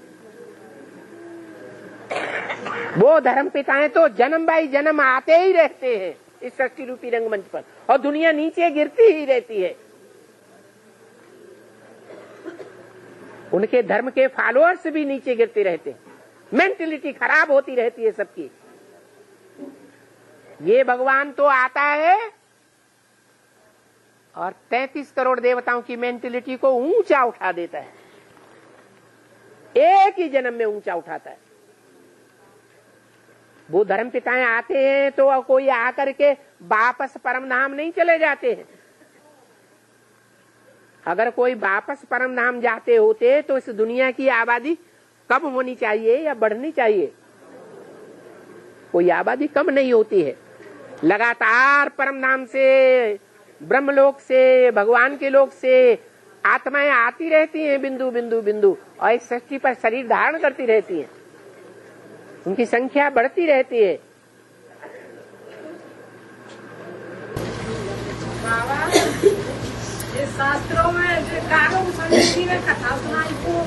वो धर्म पिताएं तो जन्म बाई जन्म आते ही रहते हैं इस सृष्टि रूपी रंगमंच पर, और दुनिया नीचे गिरती ही रहती है। उनके धर्म के फॉलोअर्स भी नीचे गिरते रहते हैं, मेंटलिटी खराब होती रहती है सबकी। ये भगवान तो आता है और तैंतीस करोड़ देवताओं की मेंटलिटी को ऊंचा उठा देता है, एक ही जन्म में ऊंचा उठाता है। वो धर्म पिताएं आते हैं तो कोई आकर के वापस परम धाम नहीं चले जाते हैं। अगर कोई वापस परम धाम जाते होते तो इस दुनिया की आबादी कम होनी चाहिए या बढ़नी चाहिए? कोई आबादी कम नहीं होती है। लगातार परम धाम से, ब्रह्मलोक से, भगवान के लोक से आत्माएं आती रहती हैं, बिंदु बिंदु बिंदु, और इस सृष्टि पर शरीर धारण करती रहती हैं। उनकी संख्या बढ़ती रहती है। बाबा, ये शास्त्रों में जो कागज संधि में कथा सुनाई को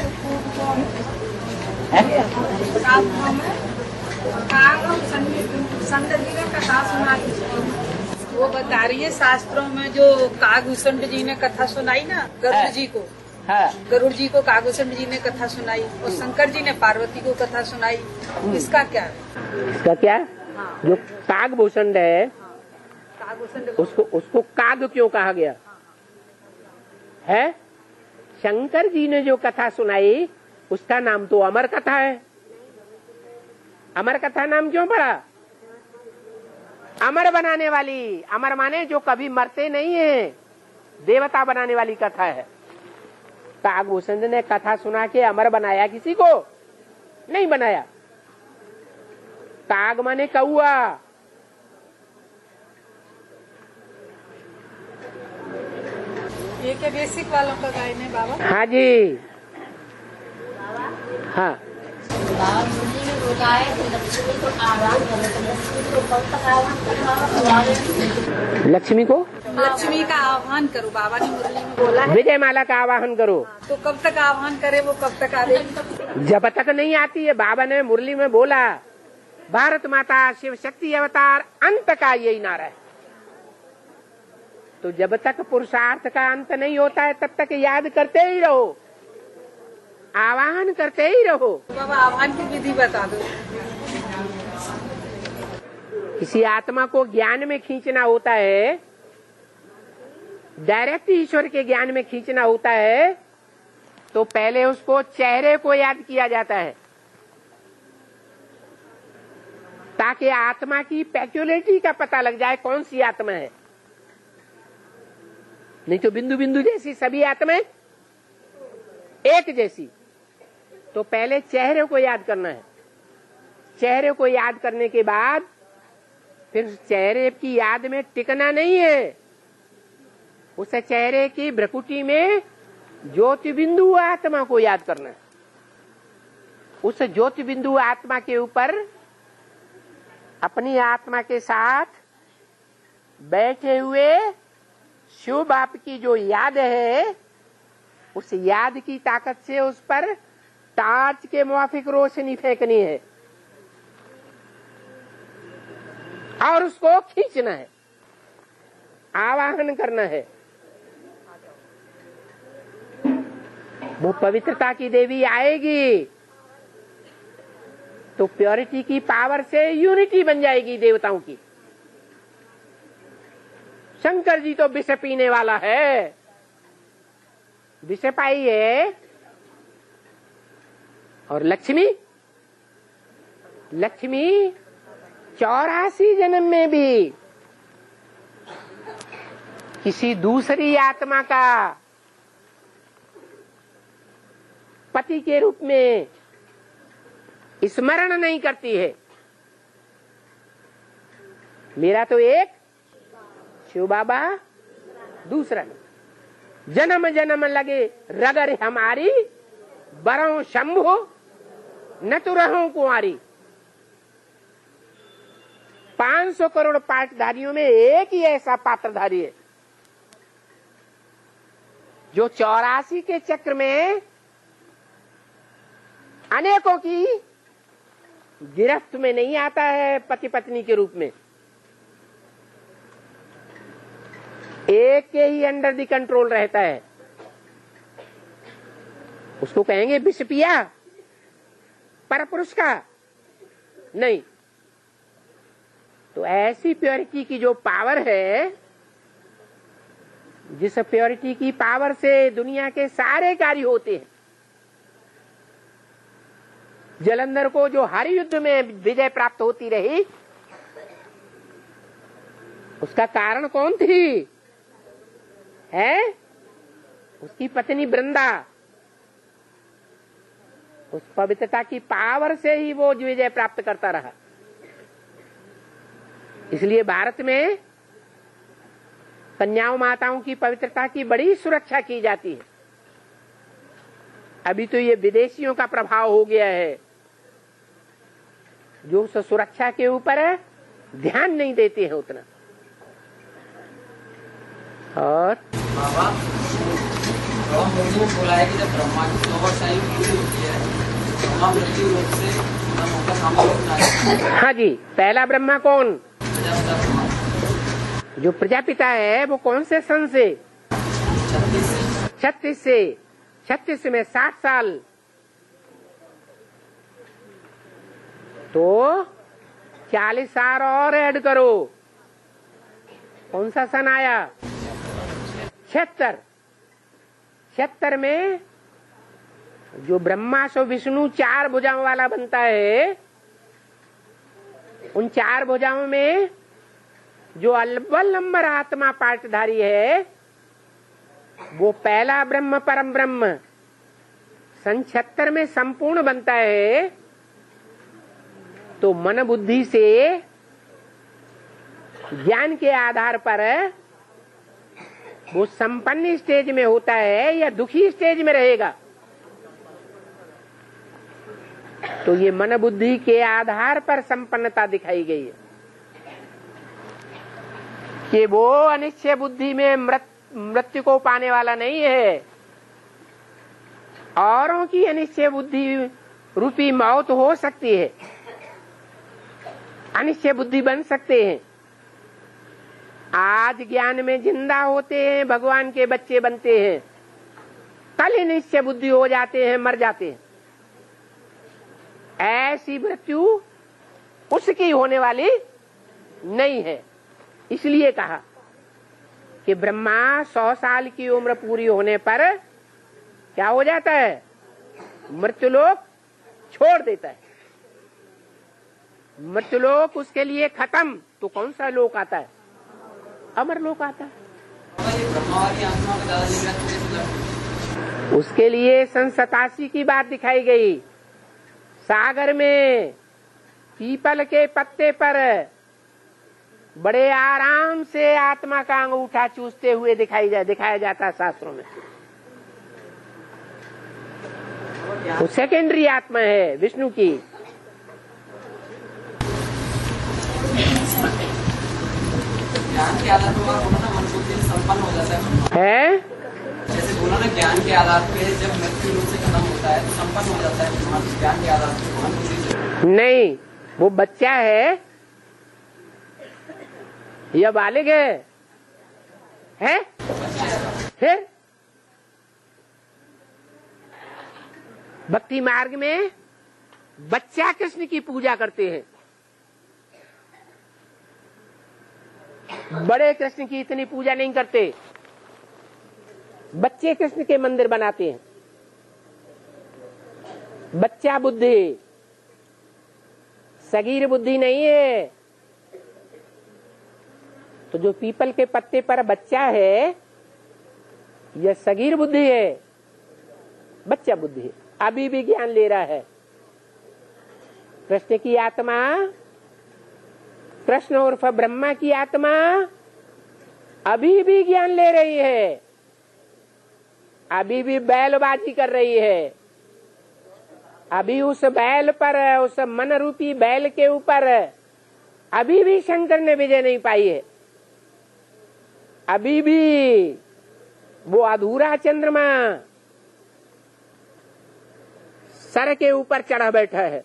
शास्त्रों में कागज संधि में कथा सुनाई, वो बता रही है शास्त्रों में जो कागभूषण जी ने कथा सुनाई ना, गरुड़ जी को, हाँ। गरुड़ जी को कागभूषण जी ने कथा सुनाई और शंकर जी ने पार्वती को कथा सुनाई। इसका क्या है? इसका क्या? हाँ। जो कागभूषण है, हाँ। कागभूषण उसको उसको काग क्यों कहा गया है? शंकर जी ने जो कथा सुनाई उसका नाम तो अमर कथा है। अमर कथा नाम क्यों पड़ा? अमर बनाने वाली, अमर माने जो कभी मरते नहीं है, देवता बनाने वाली कथा है। कागभूषण ने कथा सुना के अमर बनाया किसी को? नहीं बनाया। काग माने कौआ, ये क्या बेसिक वालों का गायन है बाबा? हाँ जी, हाँ। बाबा मुरली में बोला है कि लक्ष्मी को आह्वान करो, तो लक्ष्मी को कब तक आह्वान करो? लक्ष्मी को लक्ष्मी का आह्वान करो, बाबा ने मुरली में बोला है। विजय माला का आवाहन करो। तो कब तक आह्वान करे, वो कब तक आएगी? जब तक नहीं आती है। बाबा ने मुरली में बोला, भारत माता शिव शक्ति अवतार अंत का यही नारा है। तो जब तक पुरुषार्थ का अंत नहीं होता है तब तक याद करते ही रहो, आवाहन करते ही रहो। बाबा आह्वान की विधि बता दो। किसी आत्मा को ज्ञान में खींचना होता है, डायरेक्ट ईश्वर के ज्ञान में खींचना होता है, तो पहले उसको चेहरे को याद किया जाता है ताकि आत्मा की पैक्युलिटी का पता लग जाए कौन सी आत्मा है। नहीं तो बिंदु बिंदु जैसी सभी आत्माएं एक जैसी। तो पहले चेहरे को याद करना है। चेहरे को याद करने के बाद फिर चेहरे की याद में टिकना नहीं है, उस चेहरे की भ्रकुटी में ज्योति बिंदु आत्मा को याद करना है। उस ज्योति बिंदु आत्मा के ऊपर अपनी आत्मा के साथ बैठे हुए शिव बाप की जो याद है, उस याद की ताकत से उस पर टार्च के मुआफिक रोशनी फेंकनी है और उसको खींचना है, आवाहन करना है। वो पवित्रता की देवी आएगी तो प्योरिटी की पावर से यूनिटी बन जाएगी देवताओं की। शंकर जी तो विष पीने वाला है, विष पाई है और लक्ष्मी, लक्ष्मी चौरासी जन्म में भी किसी दूसरी आत्मा का पति के रूप में स्मरण नहीं करती है। मेरा तो एक शिव बाबा, दूसरा नहीं। जन्म जन्म लगे रगर हमारी, बरऊं शंभु न तो रहूं कुंवारी। पांच सौ करोड़ पाठधारियों में एक ही ऐसा पात्रधारी है जो चौरासी के चक्र में अनेकों की गिरफ्त में नहीं आता है पति पत्नी के रूप में। एक के ही अंडर दी कंट्रोल रहता है। उसको कहेंगे विष पिया, पर पुरुष का नहीं। तो ऐसी प्योरिटी की जो पावर है, जिस प्योरिटी की पावर से दुनिया के सारे कार्य होते हैं। जलंधर को जो हर युद्ध में विजय प्राप्त होती रही, उसका कारण कौन थी? है उसकी पत्नी वृंदा। उस पवित्रता की पावर से ही वो विजय प्राप्त करता रहा। इसलिए भारत में कन्याओं माताओं की पवित्रता की बड़ी सुरक्षा की जाती है। अभी तो ये विदेशियों का प्रभाव हो गया है जो उस सुरक्षा के ऊपर ध्यान नहीं देते हैं उतना। और बाबा बोला है कि जब ब्रह्मा की सौ वर्ष आयु पूरी होती है, ब्रह्मा मृत्यु लोक से होकर सामने उठता है। हाँ जी, पहला ब्रह्मा कौन? जो प्रजापिता है वो कौन से सन से? छत्तीस से। छत्तीस में साठ साल, तो चालीस साल और ऐड करो। कौन सा सन आया? छिहत्तर। छिहत्तर में जो ब्रह्मा सो विष्णु चार भुजाओं वाला बनता है, उन चार भुजाओं में जो अव्वल नंबर आत्मा पाठधारी है, वो पहला ब्रह्म परम ब्रह्म सन छिहत्तर में संपूर्ण बनता है। तो मन बुद्धि से ज्ञान के आधार पर वो संपन्न स्टेज में होता है या दुखी स्टेज में रहेगा। तो ये मन बुद्धि के आधार पर संपन्नता दिखाई गई है कि वो अनिश्चय बुद्धि में मृत्यु को पाने वाला नहीं है। औरों की अनिश्चय बुद्धि रूपी मौत हो सकती है, अनिश्चय बुद्धि बन सकते हैं। आज ज्ञान में जिंदा होते हैं, भगवान के बच्चे बनते हैं, कल ही निश्चय बुद्धि हो जाते हैं, मर जाते हैं। ऐसी मृत्यु उसकी होने वाली नहीं है। इसलिए कहा कि ब्रह्मा सौ साल की उम्र पूरी होने पर क्या हो जाता है? मृत्युलोक छोड़ देता है। मृत्युलोक उसके लिए खत्म। तो कौन सा लोक आता है? अमर लोक आता है। उसके लिए सन सतासी की बात दिखाई गई। सागर में पीपल के पत्ते पर बड़े आराम से आत्मा का अंगूठा चूसते हुए दिखाई जा दिखाया जाता है शास्त्रों में। वो सेकेंडरी आत्मा है विष्णु की। ज्ञान के आधार पर बोला ना मन बुद्धि संपन्न हो जाता है, है? जैसे बोला ना ज्ञान के आधार पे जब मृत्यु रूप से खत्म होता है तो संपन्न हो जाता है ज्ञान के आधार पर मन बुद्धि से। नहीं, वो बच्चा है या बालिग है? है? है? भक्ति मार्ग में बच्चा कृष्ण की पूजा करते हैं, बड़े कृष्ण की इतनी पूजा नहीं करते। बच्चे कृष्ण के मंदिर बनाते हैं। बच्चा बुद्धि, सगीर बुद्धि नहीं है। तो जो पीपल के पत्ते पर बच्चा है यह सगीर बुद्धि है, बच्चा बुद्धि है, अभी भी ज्ञान ले रहा है। कृष्ण की आत्मा, कृष्ण उर्फ ब्रह्मा की आत्मा अभी भी ज्ञान ले रही है, अभी भी बैलबाजी कर रही है, अभी उस बैल पर, उस मन रूपी बैल के ऊपर अभी भी शंकर ने विजय नहीं पाई है। अभी भी वो अधूरा चंद्रमा सर के ऊपर चढ़ा बैठा है,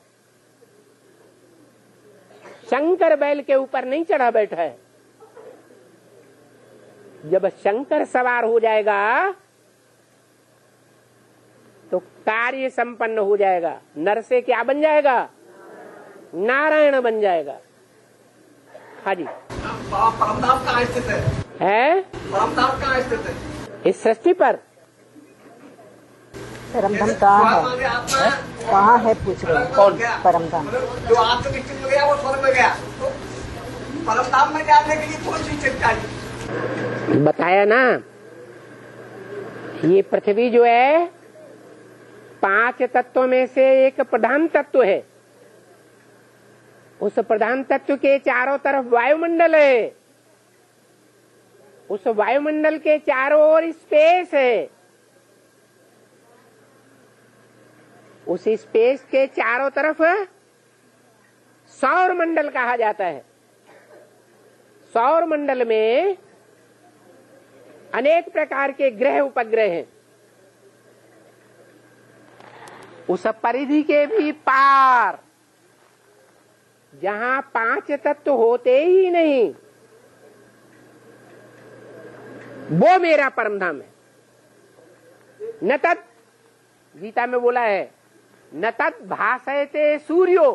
शंकर बैल के ऊपर नहीं चढ़ा बैठा है। जब शंकर सवार हो जाएगा तो कार्य संपन्न हो जाएगा। नर से क्या बन जाएगा? नारायण बन जाएगा। हाँ जी। परमधाम कहाँ स्थित है? है परमधाम कहाँ स्थित है? इस सृष्टि पर परमधाम कहाँ है? कहाँ है पूछ रहे हैं? कौन परमधाम? जो आत्मनिश्चित में गया वो स्वर्ग में गया, तो परमधाम में जाने के लिए कौन सी चीज चाहिए? बताया ना, ये पृथ्वी जो है पांच तत्वों में से एक प्रधान तत्व है। उस प्रधान तत्व के चारों तरफ वायुमंडल है, उस वायुमंडल के चारों ओर स्पेस है, उस स्पेस के चारों तरफ सौर मंडल कहा जाता है। सौर मंडल में अनेक प्रकार के ग्रह उपग्रह हैं। उस परिधि के भी पार जहां पांच तत्व होते ही नहीं, वो मेरा परमधाम है। न तत्, गीता में बोला है, न तत् भासयते सूर्यो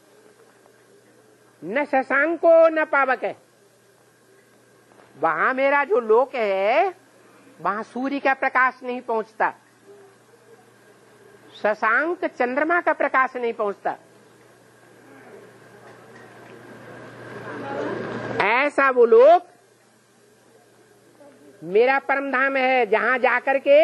न शशांको न पावक है। वहां मेरा जो लोक है वहां सूर्य का प्रकाश नहीं पहुंचता, शशांक चंद्रमा का प्रकाश नहीं पहुंचता। ऐसा वो लोक मेरा परमधाम है जहां जाकर के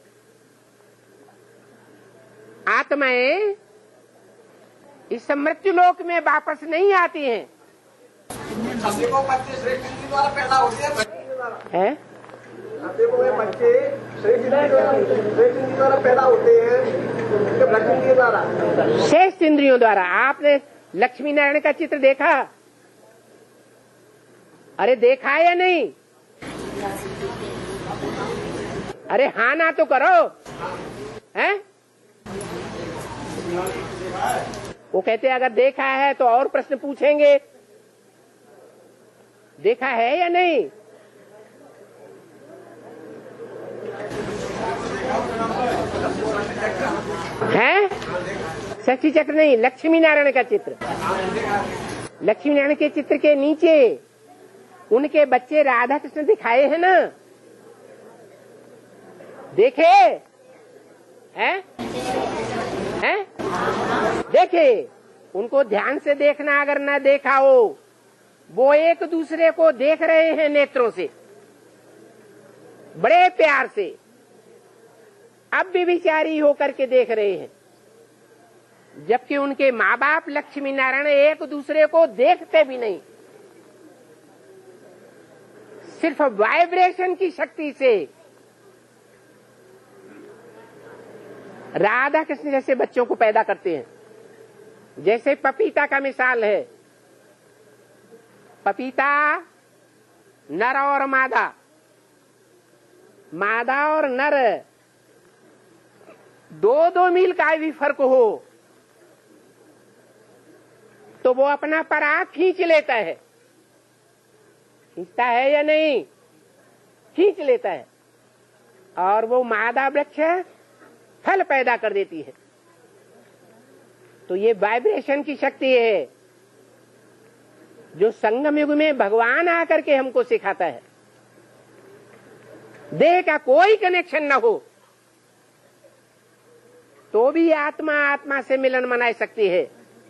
आत्माएं इस मृत्यु लोक में वापस नहीं आती हैं। सभी को बच्चे श्रेष्ठ जी द्वारा पैदा होते हैं, है? सभी को बच्चे श्रेष्ठ जी द्वारा पैदा होते हैं, लक्ष्मी जी द्वारा, शेष इंद्रियों द्वारा। आपने लक्ष्मी नारायण का चित्र देखा? अरे देखा या नहीं? अरे हाँ ना तो करो, हैं? वो कहते अगर देखा है तो और प्रश्न पूछेंगे, देखा है या नहीं? है? षष्ठी चक्र नहीं, लक्ष्मी नारायण का चित्र। लक्ष्मी नारायण के चित्र के नीचे उनके बच्चे राधा कृष्ण दिखाए हैं ना, देखे हैं? हैं? देखे। उनको ध्यान से देखना, अगर ना देखा हो, वो एक दूसरे को देख रहे हैं नेत्रों से, बड़े प्यार से, अब भी विचारी होकर के देख रहे हैं। जबकि उनके माँ बाप लक्ष्मी नारायण एक दूसरे को देखते भी नहीं, सिर्फ वाइब्रेशन की शक्ति से राधा कृष्ण जैसे बच्चों को पैदा करते हैं। जैसे पपीता का मिसाल है, पपीता नर और मादा, मादा और नर दो दो मील का भी फर्क हो तो वो अपना पराग खींच लेता है, खींचता है या नहीं? खींच लेता है, और वो मादा वृक्ष फल पैदा कर देती है। तो ये वाइब्रेशन की शक्ति है जो संगम युग में भगवान आकर के हमको सिखाता है। देह का कोई कनेक्शन न हो, तो भी आत्मा आत्मा से मिलन मना सकती है।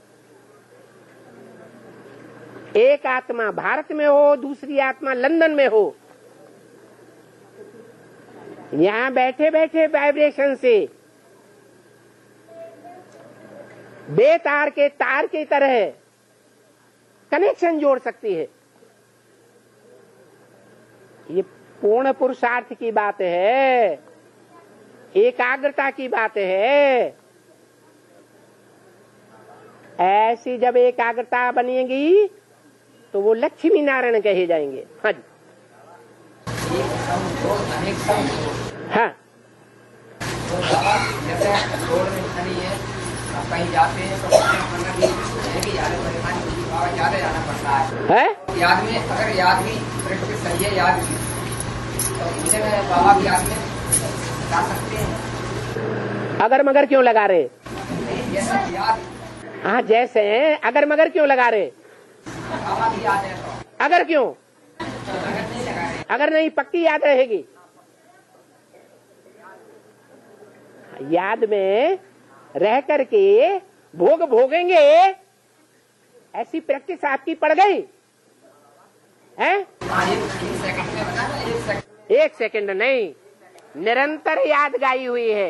एक आत्मा भारत में हो, दूसरी आत्मा लंदन में हो, यहां बैठे बैठे वाइब्रेशन से बेतार के तार की तरह कनेक्शन जोड़ सकती है। ये पूर्ण पुरुषार्थ की बात है, एकाग्रता की बात है। ऐसी जब एकाग्रता बनेगी तो वो लक्ष्मी नारायण कहे जाएंगे। हाँ जी, हाँ, जैसे रोड में खड़ी है, आप कहीं जाते हैं तो ज्यादा जाना पड़ता है, है? याद में अगर याद भी प्रैक्टिस सही है, याद भी तो मुझे बाबा की याद में जा सकते हैं। अगर मगर क्यों लगा रहे? जैसे याद, हाँ जैसे हैं, अगर मगर क्यों लगा रहे? बाबा की याद है तो अगर क्यों? अगर नहीं लगा रहे, अगर नहीं पक्की याद रहेगी। याद में रह करके भोग भोगेंगे, ऐसी प्रैक्टिस आपकी पड़ गई है? एक सेकंड नहीं, निरंतर याद गाई हुई है।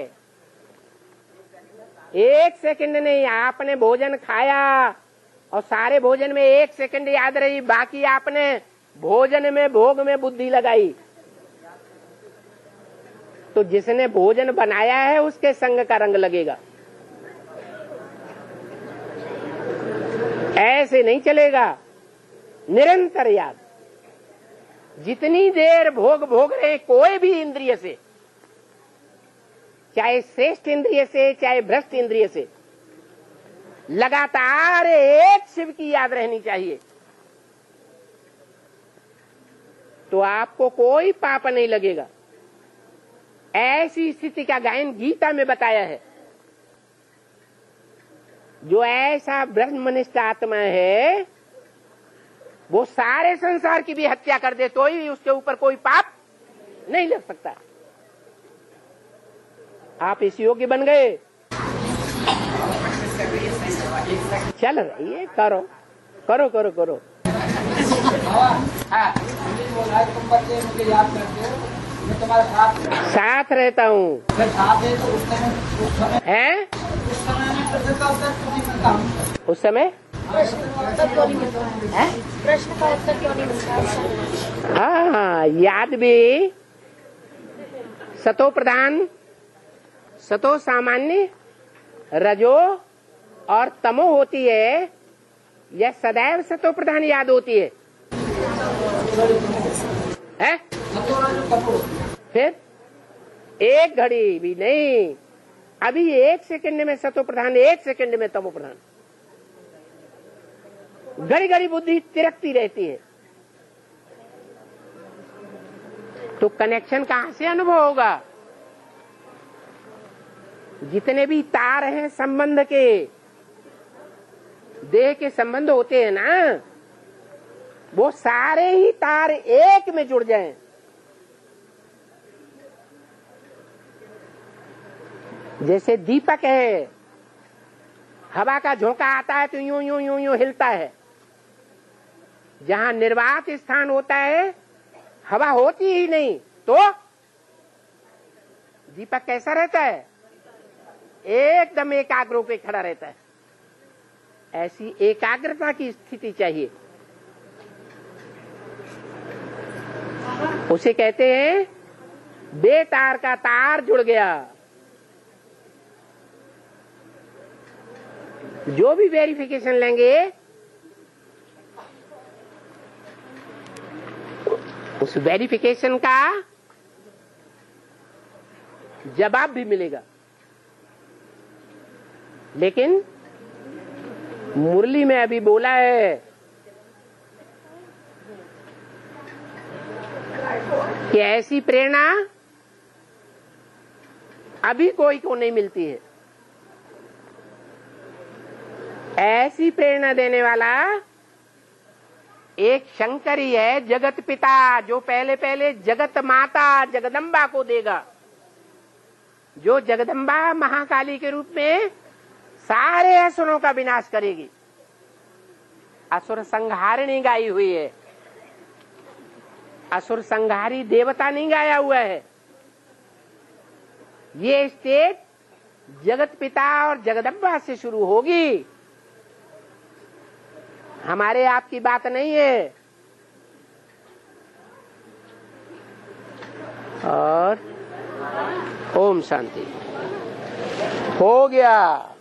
एक सेकंड नहीं, आपने भोजन खाया और सारे भोजन में एक सेकंड याद रही, बाकी आपने भोजन में भोग में बुद्धि लगाई, तो जिसने भोजन बनाया है उसके संग का रंग लगेगा। ऐसे नहीं चलेगा। निरंतर याद, जितनी देर भोग भोग रहे कोई भी इंद्रिय से, चाहे श्रेष्ठ इंद्रिय से चाहे भ्रष्ट इंद्रिय से, लगातार एक शिव की याद रहनी चाहिए, तो आपको कोई पाप नहीं लगेगा। ऐसी स्थिति का गायन गीता में बताया है। जो ऐसा ब्रह्मनिष्ठ आत्मा है वो सारे संसार की भी हत्या कर दे तो ही उसके ऊपर कोई पाप नहीं लग सकता। आप इस योग्य बन गए, चल रही है, करो करो करो करो। तुम बच्चे मुझे याद करते हो, मैं तुम्हारे साथ साथ रहता हूँ, साथ है तो उस समय उस समय है उस समय मैं प्रश्न का उत्तर क्यों नहीं मिलता हूँ? उस समय प्रश्न का उत्तर क्यों नहीं मिलता है? प्रश्न का उत्तर क्यों नहीं मिलता? हाँ, याद भी सतो प्रधान, सतो सामान्य, रजो और तमो होती है। यह सदैव सतो प्रधान याद होती है, है? फिर एक घड़ी भी नहीं, अभी एक सेकंड में सतो प्रधान, एक सेकंड में तमो प्रधान। घड़ी घड़ी बुद्धि तिरकती रहती है, तो कनेक्शन कहां से अनुभव होगा? जितने भी तार हैं संबंध के, देह के संबंध होते हैं ना, वो सारे ही तार एक में जुड़ जाएं। जैसे दीपक है, हवा का झोंका आता है तो यूं यूं यूं यूं हिलता है। जहां निर्वात स्थान होता है, हवा होती ही नहीं, तो दीपक कैसा रहता है? एकदम एकाग्र होकर खड़ा रहता है। ऐसी एकाग्रता की स्थिति चाहिए, उसे कहते हैं बेतार का तार जुड़ गया। जो भी वेरिफिकेशन लेंगे उस वेरिफिकेशन का जवाब भी मिलेगा। लेकिन मुरली में अभी बोला है कि ऐसी प्रेरणा अभी कोई को नहीं मिलती है। ऐसी प्रेरणा देने वाला एक शंकर ही है, जगत पिता, जो पहले पहले जगत माता जगदम्बा को देगा। जो जगदम्बा महाकाली के रूप में सारे असुरों का विनाश करेगी। असुर संहारिणी गाई हुई है, असुर संहारी देवता नहीं गाया हुआ है। ये स्टेज जगत पिता और जगदम्बा से शुरू होगी, हमारे आपकी बात नहीं है। और ओम शांति। हो गया।